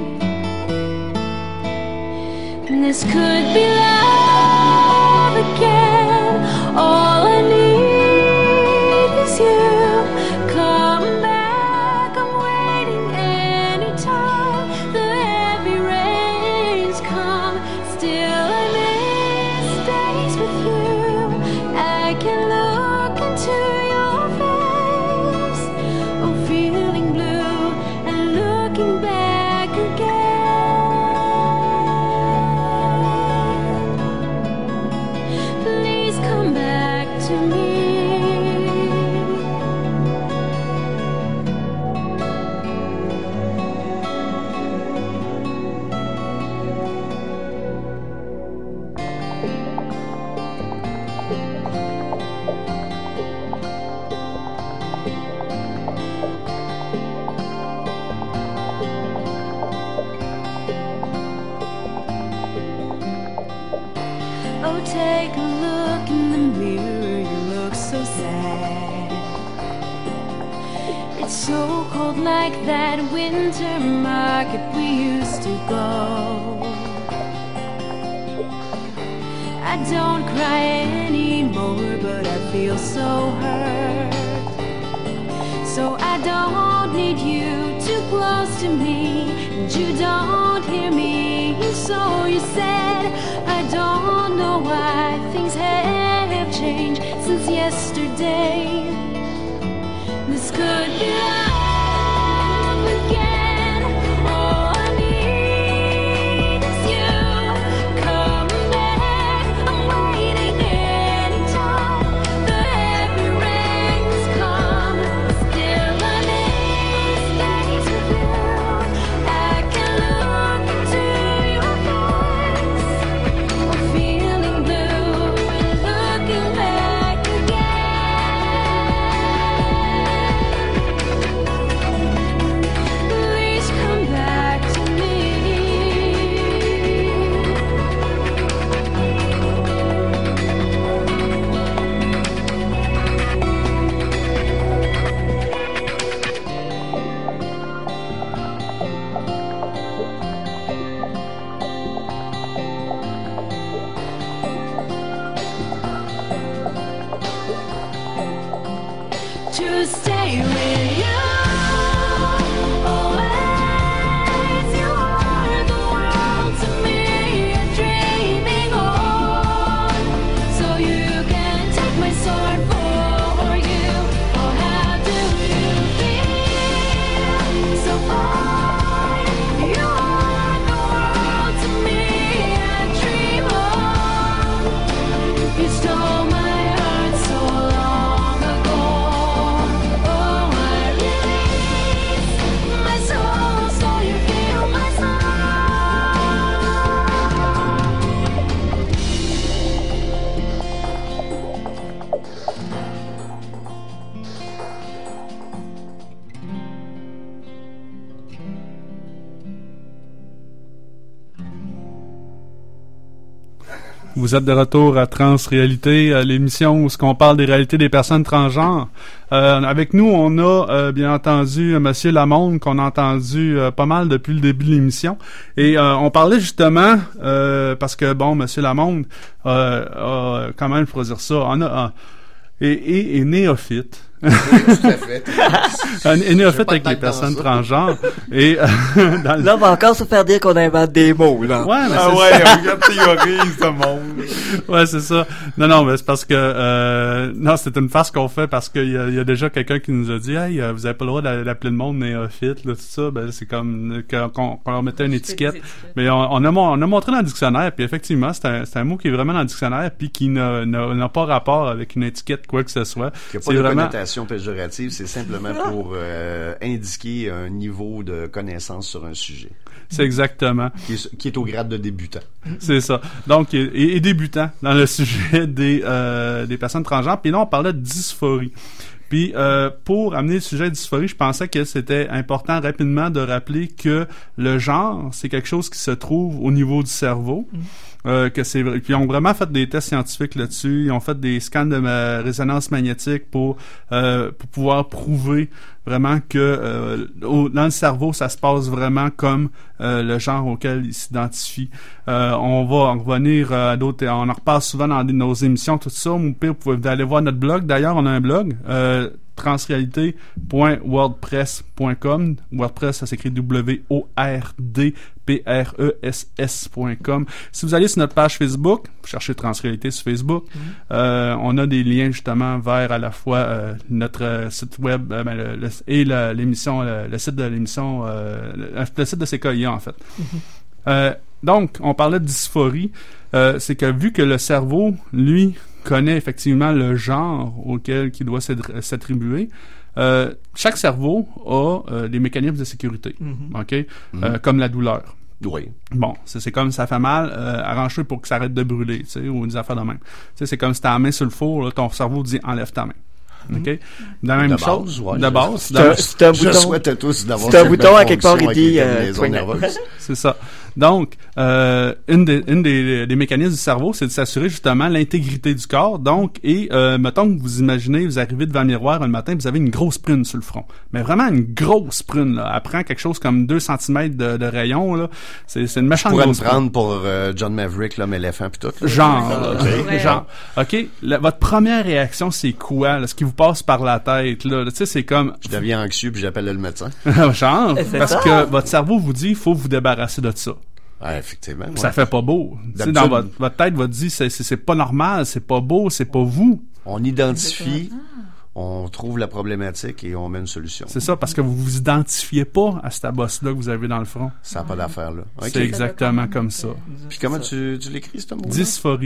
And this could be love again. All I need is you. Come back, I'm waiting anytime. The heavy rains come, still I miss days with you. I can look into your face, oh, feeling blue and looking back again. Please come back to me. Oh, take a look in the mirror, you look so sad. It's so cold like that winter market we used to go. I don't cry anymore, but I feel so hurt. So I don't need you too close to me, and you don't hear me. So you said, I don't know why things have changed since yesterday. This could be love again. All I need is you. Come back, I'm waiting anytime. The heavy rains come, still I miss days with you. I can look into your face, I'm feeling blue and looking back again. Please come back to me. To stay with you always. You are the world to me, I'm dreaming on. So you can take my sword for you. Oh, how do you feel? So fine. You are the world to me, I dream on. You stole my heart so long ago. Oh, I release my soul so you feel my soul. Vous êtes de retour à Transréalité, l'émission où on parle des réalités des personnes transgenres. Avec nous, on a bien entendu Monsieur Lamonde, qu'on a entendu pas mal depuis le début de l'émission. Et on parlait justement, parce que, bon, Monsieur Lamonde, quand même, je pourrais dire ça, est néophyte. Oui, tout à fait. Est néophyte avec les personnes transgenres. Et, Là, on va encore se faire dire qu'on invente des mots, là. Ouais, mais Ah c'est ouais, ça. regarde théorise ce monde. Ouais, c'est ça. Non, mais c'est parce que non, c'est une farce qu'on fait parce qu'il y a déjà quelqu'un qui nous a dit, hey, vous avez pas le droit d'appeler le monde néophyte, là, tout ça. Ben c'est comme qu'on leur mettait une étiquette. Mais on a montré dans le dictionnaire, puis effectivement, c'est un mot qui est vraiment dans le dictionnaire, puis qui n'a pas rapport avec une étiquette quoi que ce soit. Il n'y a pas C'est de vraiment connotation connotation péjorative, c'est simplement pour indiquer un niveau de connaissance sur un sujet. C'est exactement. Qui est au grade de débutant. C'est ça. Donc, et débutant dans le sujet des personnes transgenres. Puis là, on parlait de dysphorie. Puis, pour amener le sujet de dysphorie, je pensais que c'était important rapidement de rappeler que le genre, c'est quelque chose qui se trouve au niveau du cerveau. Que c'est vrai. Puis ils ont vraiment fait des tests scientifiques là-dessus. Ils ont fait des scans de résonance magnétique pour pouvoir prouver vraiment que dans le cerveau, ça se passe vraiment comme le genre auquel ils s'identifient. On va en revenir à d'autres. On en reparle souvent dans nos émissions, tout ça. Ou pire, vous pouvez aller voir notre blog. D'ailleurs, on a un blog. transrealité.wordpress.com. WordPress, ça s'écrit WORDPRESS.com. Si vous allez sur notre page Facebook, vous cherchez Transréalité sur Facebook, on a des liens justement vers à la fois notre site web l'émission, le site de l'émission, le site de CKIA en fait. Donc, on parlait de dysphorie. C'est que vu que le cerveau, lui, connaît effectivement le genre auquel il doit s'attribuer, chaque cerveau a des mécanismes de sécurité, ok, comme la douleur. Oui. Bon, c'est comme ça fait mal, arrange-toi pour que ça arrête de brûler, tu sais, ou des affaires de même. Tu sais, c'est comme si t'as la main sur le four, là, ton cerveau dit enlève ta main. OK? Dans la même chose. Ouais, de base. C'est un bouton. Je souhaite à tous d'avoir c'est un bouton à quelque part qui dit c'est ça. Donc, une des mécanismes du cerveau, c'est de s'assurer justement l'intégrité du corps. Donc, mettons que vous imaginez, vous arrivez devant le miroir un matin, vous avez une grosse prune sur le front. Mais vraiment une grosse prune, là. Elle prend quelque chose comme 2 cm de rayon, là. C'est une méchante grosse prune. Pour John Maverick, l'homme éléphant pis tout. Là. Genre. OK. Votre première réaction, c'est quoi, là? Ce qui vous passe par la tête, là? Tu sais, c'est comme... Je deviens anxieux puis j'appelle le médecin. Genre. Parce que votre cerveau vous dit, il faut vous débarrasser de ça. Ouais, effectivement. Ouais. Ça fait pas beau. Dans votre tête va dire c'est pas normal, c'est pas beau, c'est pas vous. On identifie, on trouve la problématique et on met une solution. C'est ça, parce que vous vous identifiez pas à cette bosse-là que vous avez dans le front. Ça n'a pas d'affaire là. Okay. C'est exactement comme ça. Puis comment tu l'écris, ce mot-là? Dysphorie.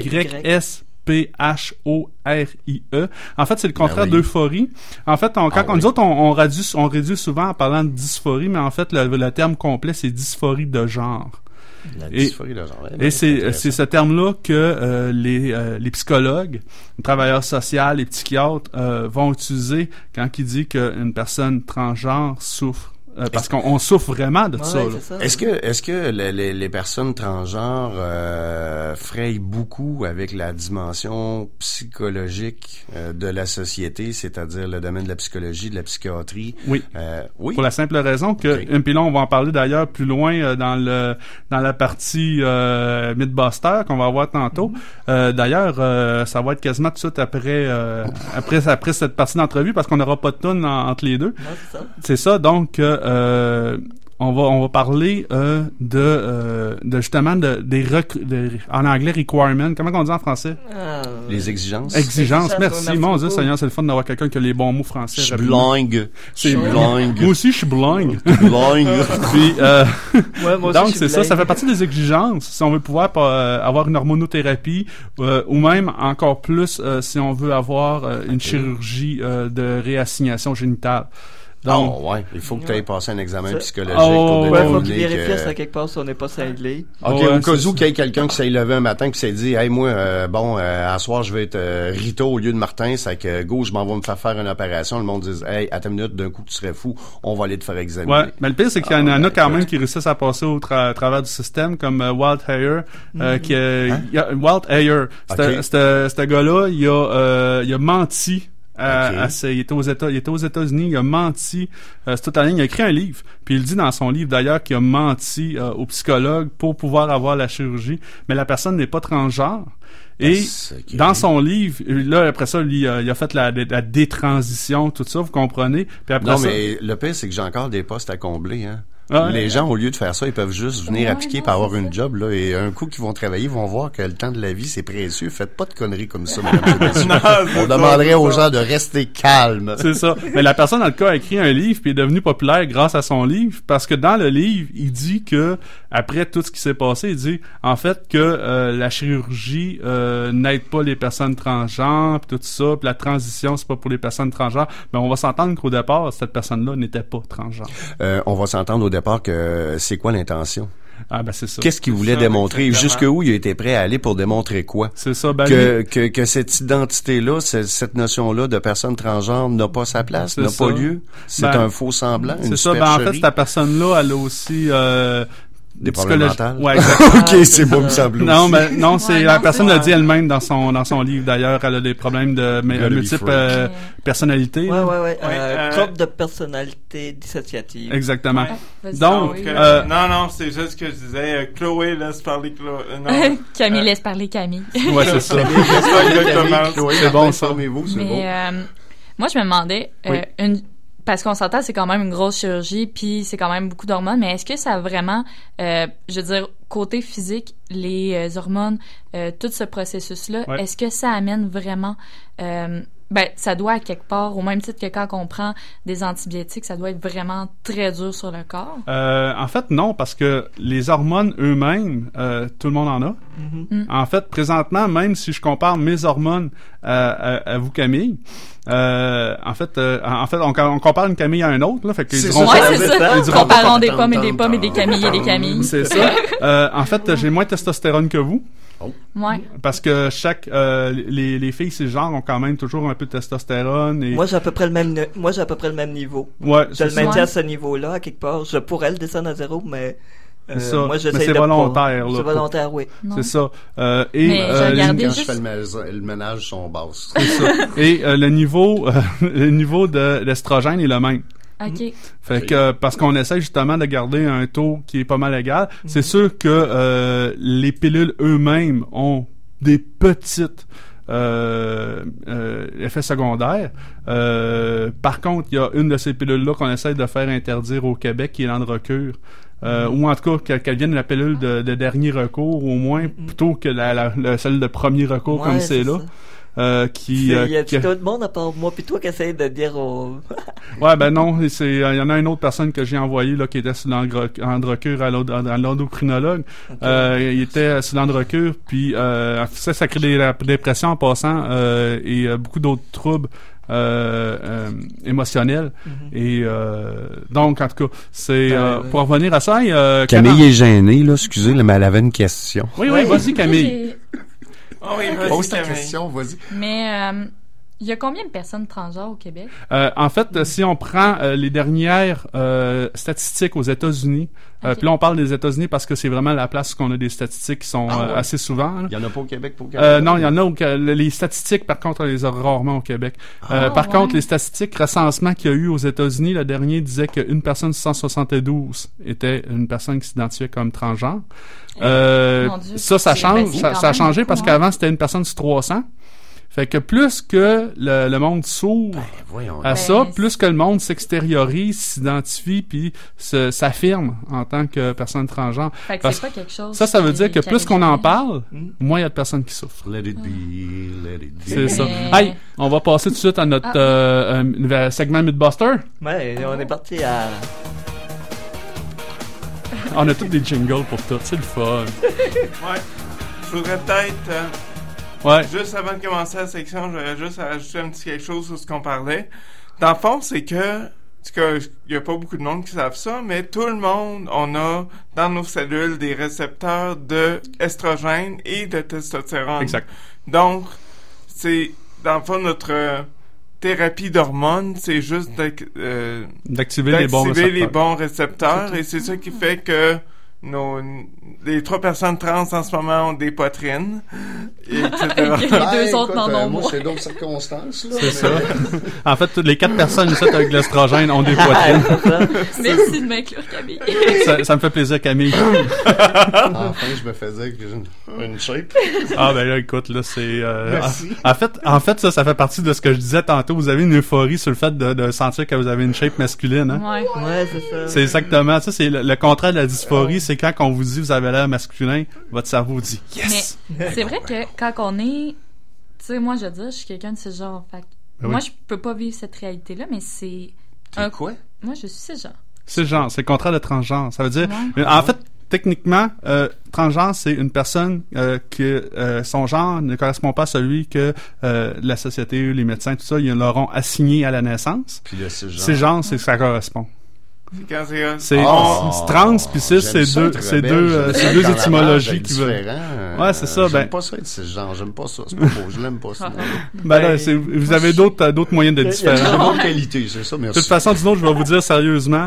D-Y-S-P-H-O-R-I-E. En fait, c'est le contraire d'euphorie. En fait, nous autres, on réduit souvent en parlant de dysphorie, mais en fait, le terme complet, c'est dysphorie de genre. La dysphorie de genre. Et c'est ce terme-là que les psychologues, les travailleurs sociaux, les psychiatres vont utiliser quand ils disent qu'une personne transgenre souffre. Parce qu'on souffre vraiment de ça. Est-ce que les personnes transgenres frayent beaucoup avec la dimension psychologique de la société, c'est-à-dire le domaine de la psychologie, de la psychiatrie? Oui. Oui. Pour la simple raison que, puis là, on va en parler d'ailleurs plus loin dans la partie Mythbuster qu'on va avoir tantôt. D'ailleurs, ça va être quasiment tout de suite après cette partie d'entrevue parce qu'on n'aura pas de tonne entre les deux. Non, c'est ça. Donc on va parler de justement en anglais requirement. Comment on dit en français? Les exigences. Exigences. Merci. Mon Dieu, Seigneur, c'est le fun d'avoir quelqu'un qui a les bons mots français. Je suis blingue. Moi aussi, je suis blingue. Puis, donc c'est ça fait partie des exigences. Si on veut pouvoir avoir une hormonothérapie ou même encore plus si on veut avoir une chirurgie de réassignation génitale. Donc, il faut que tu ailles passer un examen psychologique pour déterminer faut qu'il vérifie ça quelque part si on n'est pas cinglé. OK, au cas où qu'il y ait quelqu'un qui s'est levé un matin qui s'est dit « Hey, moi, à soir, je vais être Rito au lieu de Martin, c'est que go, je m'en vais me faire une opération. » Le monde dit « Hey, à ta minute, d'un coup, tu serais fou, on va aller te faire examiner. » Ouais, mais le pire, c'est qu'il y en a quand même qui réussissent à passer au travers du système, comme Walt Heyer, Walt Heyer. Ce gars-là, il a menti. Il était aux États-Unis, il a menti. C'est toute la ligne. Il a écrit un livre. Puis il dit dans son livre d'ailleurs qu'il a menti au psychologue pour pouvoir avoir la chirurgie. Mais la personne n'est pas transgenre. Et dans son livre, là après ça, il a fait la détransition, tout ça, vous comprenez. Puis après mais le pire, c'est que j'ai encore des postes à combler, hein. Ouais. Les gens, au lieu de faire ça, ils peuvent juste venir Ouais, appliquer non, pour avoir c'est une ça. job, là, et un coup qu'ils vont travailler, ils vont voir que le temps de la vie, c'est précieux. Faites pas de conneries comme ça, mesdames et messieurs. Non, c'est On ça, demanderait c'est aux ça. gens de rester calmes. C'est ça. Mais la personne, dans le cas, a écrit un livre puis est devenue populaire grâce à son livre parce que dans le livre, il dit que après tout ce qui s'est passé, il dit en fait que la chirurgie n'aide pas les personnes transgenres puis tout ça, puis la transition c'est pas pour les personnes transgenres. Mais on va s'entendre qu'au départ, cette personne-là n'était pas transgenre. On va s'entendre au départ que c'est quoi l'intention? Ah ben c'est ça. Qu'est-ce qu'il voulait ça, démontrer? exactement. Jusqu'où il était prêt à aller pour démontrer quoi? C'est ça. Ben, Que cette identité-là, cette notion-là de personne transgenre n'a pas sa place, C'est n'a ça. pas lieu. C'est Ben, un faux semblant, c'est une ça. Ben en fait, supercherie. cette personne-là, elle a aussi Des problèmes psychologie- mentaux. Ouais, exactement. OK, c'est bon, il me semble Non, aussi. mais non, c'est Ouais, la non, personne c'est- l'a dit elle-même dans son livre d'ailleurs, elle a des problèmes de Gotta be multiples freak. personnalités. Ouais, là. ouais. Ouais, Trouble de personnalité dissociative. Exactement. Ouais. Vas-y, Donc, oui. Non, c'est juste ce que je disais. Chloé, laisse parler Chloé. Non. Camille laisse parler Camille. Ouais, c'est ça. Exactement. C'est bon, ça. Formez-vous, c'est Mais bon. moi, je me demandais, Oui. parce qu'on s'entend, c'est quand même une grosse chirurgie, puis c'est quand même beaucoup d'hormones, mais est-ce que ça a vraiment, je veux dire, côté physique, les hormones, tout ce processus-là, Ouais. est-ce que ça amène vraiment... ben, ça doit à quelque part, au même titre que quand on prend des antibiotiques, ça doit être vraiment très dur sur le corps. En fait, non, parce que les hormones eux-mêmes, tout le monde en a. En fait, présentement, même si je compare mes hormones à vous, Camille, en fait, on compare une Camille à un autre, là, fait qu'ils C'est diront ça, Ouais, pas- c'est ça. ça. Ils diront Comparons pas des tant, pommes et tant, des pommes et des tant. camilles et des camilles. C'est ça. En fait, j'ai moins de testostérone que vous. Ouais. Parce que les filles cisgenres ont quand même toujours un peu de testostérone et Moi, j'ai à peu près le même niveau. ouais, Je c'est le ça. maintiens à ce niveau-là, à quelque part. Je pourrais le descendre à zéro, mais C'est ça. moi, j'essaie Mais c'est de volontaire, pas. là. C'est volontaire, oui. Non. C'est ça. Et Mais j'ai regardé Quand juste- je fais le ménage, sont basses. c'est ça. Et le niveau de l'estrogène est le même. OK. Fait que parce qu'on essaie justement de garder un taux qui est pas mal égal, c'est sûr que les pilules eux-mêmes ont des petites effets secondaires. Par contre, il y a une de ces pilules-là qu'on essaie de faire interdire au Québec, qui est l'Androcur. Ou en tout cas qu'elle vienne la pilule de dernier recours au moins, plutôt que celle de premier recours comme Ouais, c'est là. ça. Qui Il y a tout le monde à part moi pis toi qui essaye de dire au... ouais, ben non, il y en a une autre personne que j'ai envoyée là qui était sur l'Androcur à l'endocrinologue. Il était sur l'Androcur, puis ça crée la dépression en passant et beaucoup d'autres troubles émotionnels. Et donc en tout cas, c'est pour revenir à ça. Camille est gênée, là, excusez, mais elle avait une question. Oui, vas-y Camille. Oh oui, vas-y, Pose ta Camille. question, vas-y. Mais il y a combien de personnes transgenres au Québec? En fait, si on prend les dernières statistiques aux États-Unis, Ok. puis là on parle des États-Unis parce que c'est vraiment la place qu'on a des statistiques qui sont Ah ouais. assez souvent. Là. Il y en a pas au Québec pour Canada? Non, il y en a les statistiques, par contre, on les a rarement au Québec. Par ouais. contre, les statistiques recensement qu'il y a eu aux États-Unis, le dernier disait qu'une personne sur 172 était une personne qui s'identifiait comme transgenre. Mon Dieu. Ça Ben, change, c'est ça quand a même changé beaucoup, parce hein. qu'avant c'était une personne sur 300. Fait que plus que le monde s'ouvre Voyons. à Ben, ça, plus que le monde s'extériorise, s'identifie, puis s'affirme en tant que personne transgenre. Fait que Parce- c'est pas quelque chose. Ça veut qui- dire que qui plus qu'on en arrive parle, moins il y a de personnes qui souffrent. Let it be, let it be. C'est ça. Mais- Hey, on va passer tout de suite à notre segment Mythbuster. Ouais, on est parti à... On a tous des jingles pour tout, c'est le fun. Ouais. Je voudrais peut-être, Ouais. juste avant de commencer la section, j'aurais juste à ajouter un petit quelque chose sur ce qu'on parlait. Dans le fond, c'est que il y a pas beaucoup de monde qui savent ça, mais tout le monde, on a dans nos cellules des récepteurs de estrogène et de testostérone. Exact. Donc, c'est dans le fond notre thérapie d'hormones, c'est juste D'activer les bons d'activer les récepteurs. bons récepteurs, et c'est ça qui fait que les 3 personnes trans en ce moment ont des poitrines, et etc. Les deux autres n'en ont moi, moins. c'est d'autres circonstances, là. C'est ça. En fait, les 4 personnes ici avec l'estrogène ont des poitrines. Merci de m'inclure, Camille. Ça me fait plaisir, Camille. Enfin, je me fais dire que j'ai une shape. Ah, ben là, écoute, là, c'est... Merci. En fait, ça fait partie de ce que je disais tantôt. Vous avez une euphorie sur le fait de sentir que vous avez une shape masculine, hein? Ouais. Ouais, c'est ça. C'est exactement ça. C'est le contraire de la dysphorie. C'est quand on vous dit vous avez l'air masculin, votre cerveau dit yes. Mais c'est vrai que quand on est... Tu sais, moi, je veux dire, je suis quelqu'un de ce genre. Fait que Ben moi, oui. je peux pas vivre cette réalité-là, mais c'est... T'es quoi? Moi, je suis ce genre. C'est genre, c'est le contraire de transgenre. Ça veut dire, Ouais. en fait, techniquement, transgenre, c'est une personne que son genre ne correspond pas à celui que la société, les médecins, tout ça, ils leur ont assigné à la naissance. Puis le cisgenre. C'est genre, c'est ça correspond. C'est quand c'est... C'est Oh, trans puis cis, c'est j'aime ça, deux, être c'est rebelle, deux, j'aime c'est ça deux être dans la étymologies marge, qui être veulent. différent. Ouais, c'est ça, J'aime ben- pas ça être cisgenre, j'aime pas ça. C'est pas beau, je l'aime pas ça. Ben là, vous avez d'autres moyens d'être J'ai différents. d'autres qualités, c'est ça, De merci. toute façon, sinon, je vais vous dire sérieusement,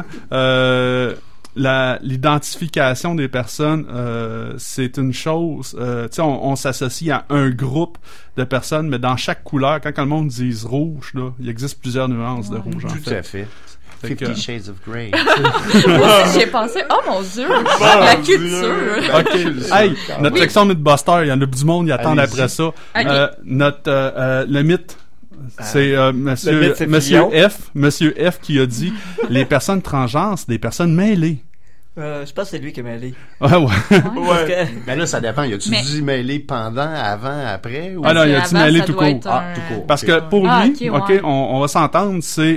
l'identification des personnes, c'est une chose. Tu sais, on s'associe à un groupe de personnes, mais dans chaque couleur, quand le monde dit rouge, là, il existe plusieurs nuances de rouge. En Tout fait. à fait. Fait que- 50 Shades of Grey. Moi aussi, j'ai pensé, oh mon Dieu, la culture. OK. Hey, notre section Mythbuster, il y en a du monde, ils attendent Allez-y. après ça. OK. Le mythe, c'est monsieur, le mythe, c'est monsieur Fillon. Monsieur F qui a dit les personnes transgenres, c'est des personnes mêlées. Je pense que c'est lui qui est mêlé. Ouais, ouais. Parce que... Mais là, ça dépend. Y a-tu Mais- dit mêlé pendant, avant, après? Ou... Ah non, il y a Parce dit que avant, mêlé ça tout doit court. être Ah, un- tout court. Parce Ok. que pour Ah, lui, ok, OK, ouais. on va s'entendre, c'est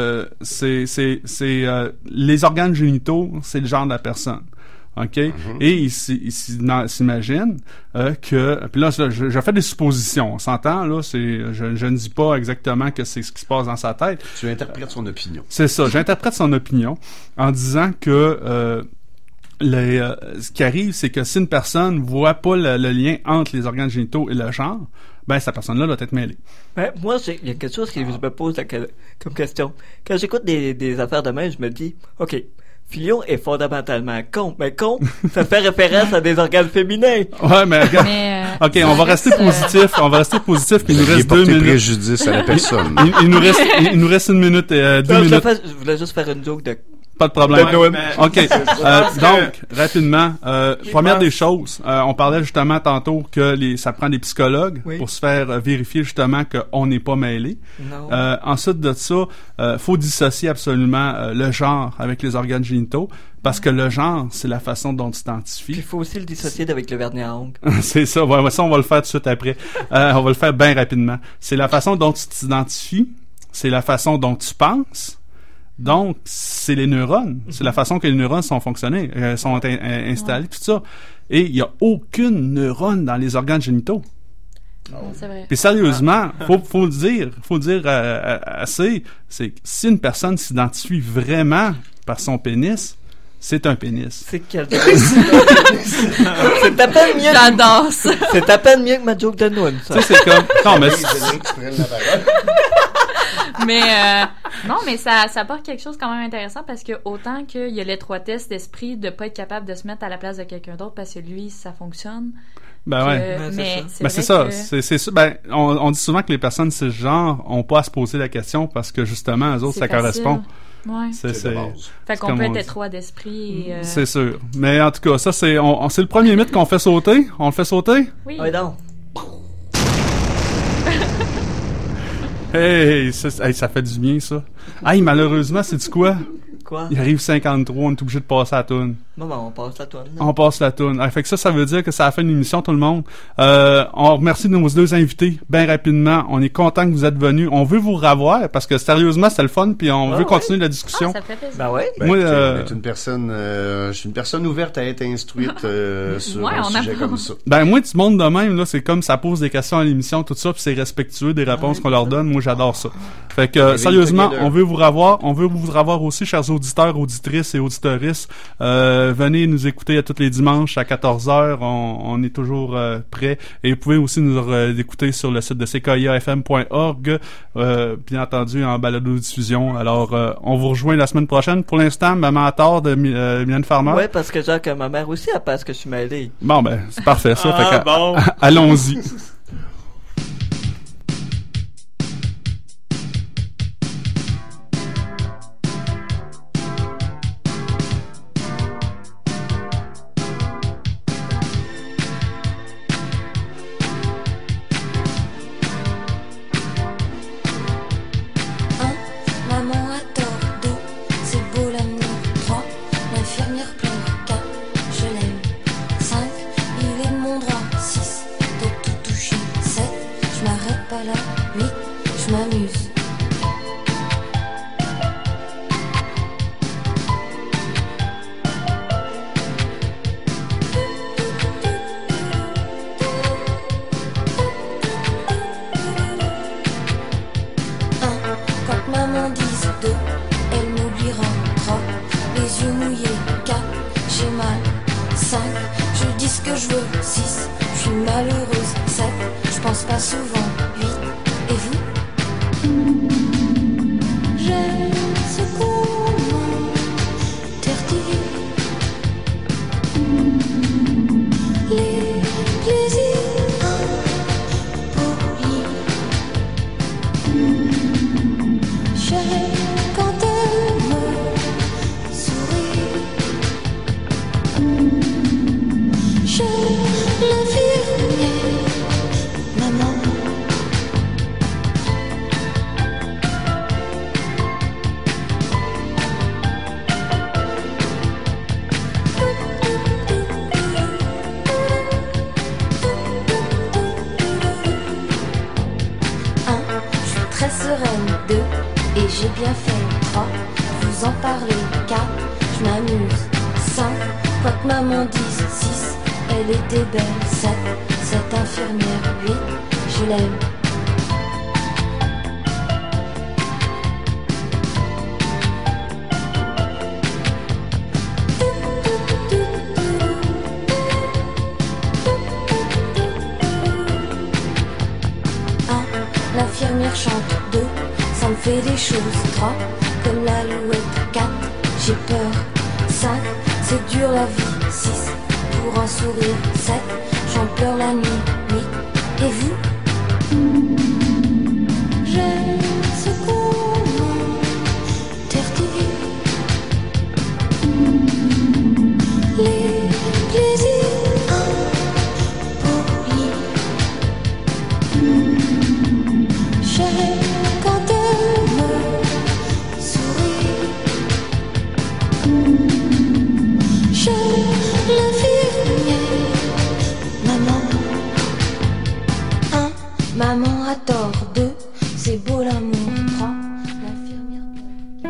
les organes génitaux, c'est le genre de la personne. OK? Et il s'imagine que... Puis là, je fais des suppositions. On s'entend, là, je ne dis pas exactement que c'est ce qui se passe dans sa tête. Tu interprètes son opinion. C'est ça. J'interprète son opinion en disant que... ce qui arrive, c'est que si une personne voit pas le lien entre les organes génitaux et le genre, ben cette personne-là doit être mêlée. Ben, moi, il y a quelque chose que je me pose comme question. Quand j'écoute des affaires de même, je me dis, OK, Fillon est fondamentalement con. Mais con, ça fait référence à des organes féminins. Ouais, mais regarde. Mais, OK, on va rester positif. On va rester positif. Puis il nous J'ai reste pas 2 tes minutes. préjudices à la personne. Il nous reste 1 minute et 2 Non, minutes. je voulais juste faire une joke de... Pas de problème. de Noël. OK. Parce que- Donc, rapidement, première pense- des choses, on parlait justement tantôt que ça prend des psychologues Oui. pour se faire vérifier justement qu'on n'est pas mêlé. Non. Ensuite de ça, faut dissocier absolument le genre avec les organes génitaux parce que le genre, c'est la façon dont tu Puis il t'identifies. faut aussi le dissocier avec le vernis à ongles. C'est ça. Ouais, ça, on va le faire tout de suite après. On va le faire bien rapidement. C'est la façon dont tu t'identifies. C'est la façon dont tu penses. Donc, c'est les neurones. C'est la façon que les neurones sont fonctionnés, sont installés, tout ça. Et il y a aucune neurone dans les organes génitaux. c'est vrai. Puis sérieusement, faut le dire assez, c'est que si une personne s'identifie vraiment par son pénis, c'est un pénis. C'est quel... C'est à peine mieux... J'adore ça. C'est à peine mieux que ma joke de Noël, ça. Tu sais, c'est comme... Non, mais... Désolé que tu prennes la parole. Mais non, mais ça apporte quelque chose quand même intéressant parce que autant qu'il y a l'étroitesse d'esprit de pas être capable de se mettre à la place de quelqu'un d'autre parce que lui, ça fonctionne. Ben que- ouais. Ouais, c'est mais ça. Ben c'est vrai ça, que c'est ça. Ben on dit souvent que les personnes de ce genre ont pas à se poser la question parce que justement eux autres c'est ça facile. correspond. Ouais. C'est de base. Fait c'est qu'on comme peut on être dit. étroit d'esprit et C'est sûr. Mais en tout cas, ça c'est c'est le premier mythe qu'on fait sauter. On le fait sauter. oui. Ouais, non. Hey, ça fait du bien ça. Hey, malheureusement, c'est du quoi? Quoi? Il arrive 53, on est obligé de passer à la toune. Bon, ben, on passe la toile. On passe la toune. Fait que ça veut dire que ça a fait une émission, tout le monde. On remercie nos 2 invités, bien rapidement. On est content que vous êtes venus. On veut vous revoir, parce que sérieusement, c'était le fun, puis on veut continuer la discussion. Ah, ça fait plaisir. Ben ouais. Ben, Moi, écoutez, on est une personne, je suis une personne ouverte à être instruite sur Ouais, un on sujet apprend. comme ça. Ben moi, du monde de même, là, c'est comme ça pose des questions à l'émission, tout ça, puis c'est respectueux des réponses qu'on leur donne. Moi, j'adore ça. Fait que, Réveille sérieusement, together. on veut vous revoir. On veut vous revoir aussi, chers auditeurs, auditrices et auditeuristes, venez nous écouter à tous les dimanches à 14h. On est toujours prêts. Et vous pouvez aussi nous écouter sur le site de ckiafm.org, bien entendu en balado-diffusion. Alors, on vous rejoint la semaine prochaine. Pour l'instant, Maman à tort de Mylène Farmer. Ouais, parce que Jacques, ma mère aussi, elle pense que je suis mêlé. Bon, ben, c'est parfait, ça. Fait que, bon. allons-y. Maman a tort, 2, c'est beau l'amour, 3, l'infirmière pleure, 4, je l'aime, 5, il est de mon droit, 6, de tout toucher, 7, je m'arrête pas là, 8, je m'amuse. Quand maman dise 2, elle m'oubliera. 3, les yeux mouillés. 4, j'ai mal. 5, je dis ce que je veux. 6, je suis malheureuse. 7, je pense pas souvent. 8, et vous? J'aime ce qu'on m'interdit. Les plaisirs impolis. J'aime quand elle me sourit. J'aime l'infirmière, maman. Je suis très sereine. 2, et j'ai bien fait. 3, vous en parlez. 4, je m'amuse. 5, quoi que maman dise. 6, elle était belle. 7, cette infirmière. 8, je l'aime. L'infirmière chante. 2, ça me fait des choses. 3, comme l'alouette. 4, j'ai peur. 5, c'est dur la vie. 6, pour un sourire. 7, j'en pleure la nuit. 8, et vous? J'aime ce qu'on m'interdit. Les plaisirs impolis. J'aime quand elle me sourit. J'aime l'infirmière, maman. 1, maman a tort. 2, c'est beau l'amour. 3, l'infirmière pleure.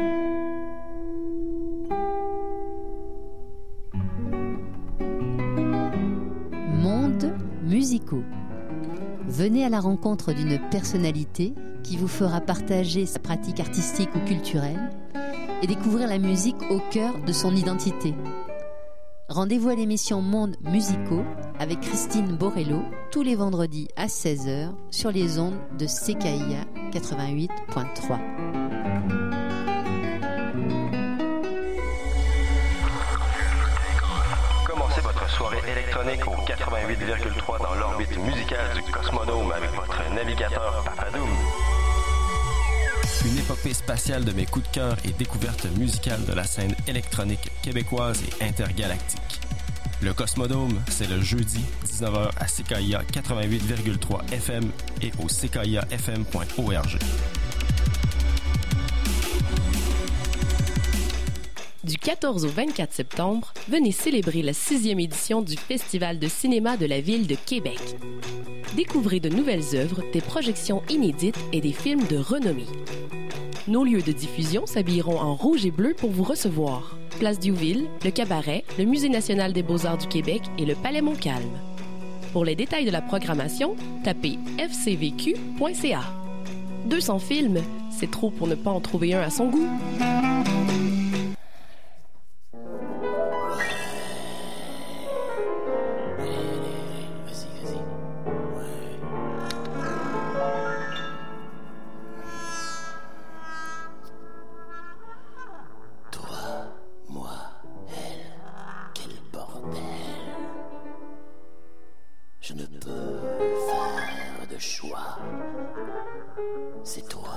Mondes musicaux. Venez à la rencontre d'une personnalité qui vous fera partager sa pratique artistique ou culturelle et découvrir la musique au cœur de son identité. Rendez-vous à l'émission Mondes musicaux avec Christine Borello tous les vendredis à 16h sur les ondes de CKIA 88.3. Commencez votre soirée électronique au 88,3 dans l'orbite musicale du Cosmodome avec votre navigateur Papadoum. Une épopée spatiale de mes coups de cœur et découvertes musicales de la scène électronique québécoise et intergalactique. Le Cosmodome, c'est le jeudi, 19h à CKIA 88,3 FM et au ckiafm.org. Du 14 au 24 septembre, venez célébrer la 6e édition du Festival de cinéma de la ville de Québec. Découvrez de nouvelles œuvres, des projections inédites et des films de renommée. Nos lieux de diffusion s'habilleront en rouge et bleu pour vous recevoir. Place Diouville, le Cabaret, le Musée national des beaux-arts du Québec et le Palais Montcalm. Pour les détails de la programmation, tapez fcvq.ca. 200 films, c'est trop pour ne pas en trouver un à son goût. Je ne peux faire de choix. C'est toi.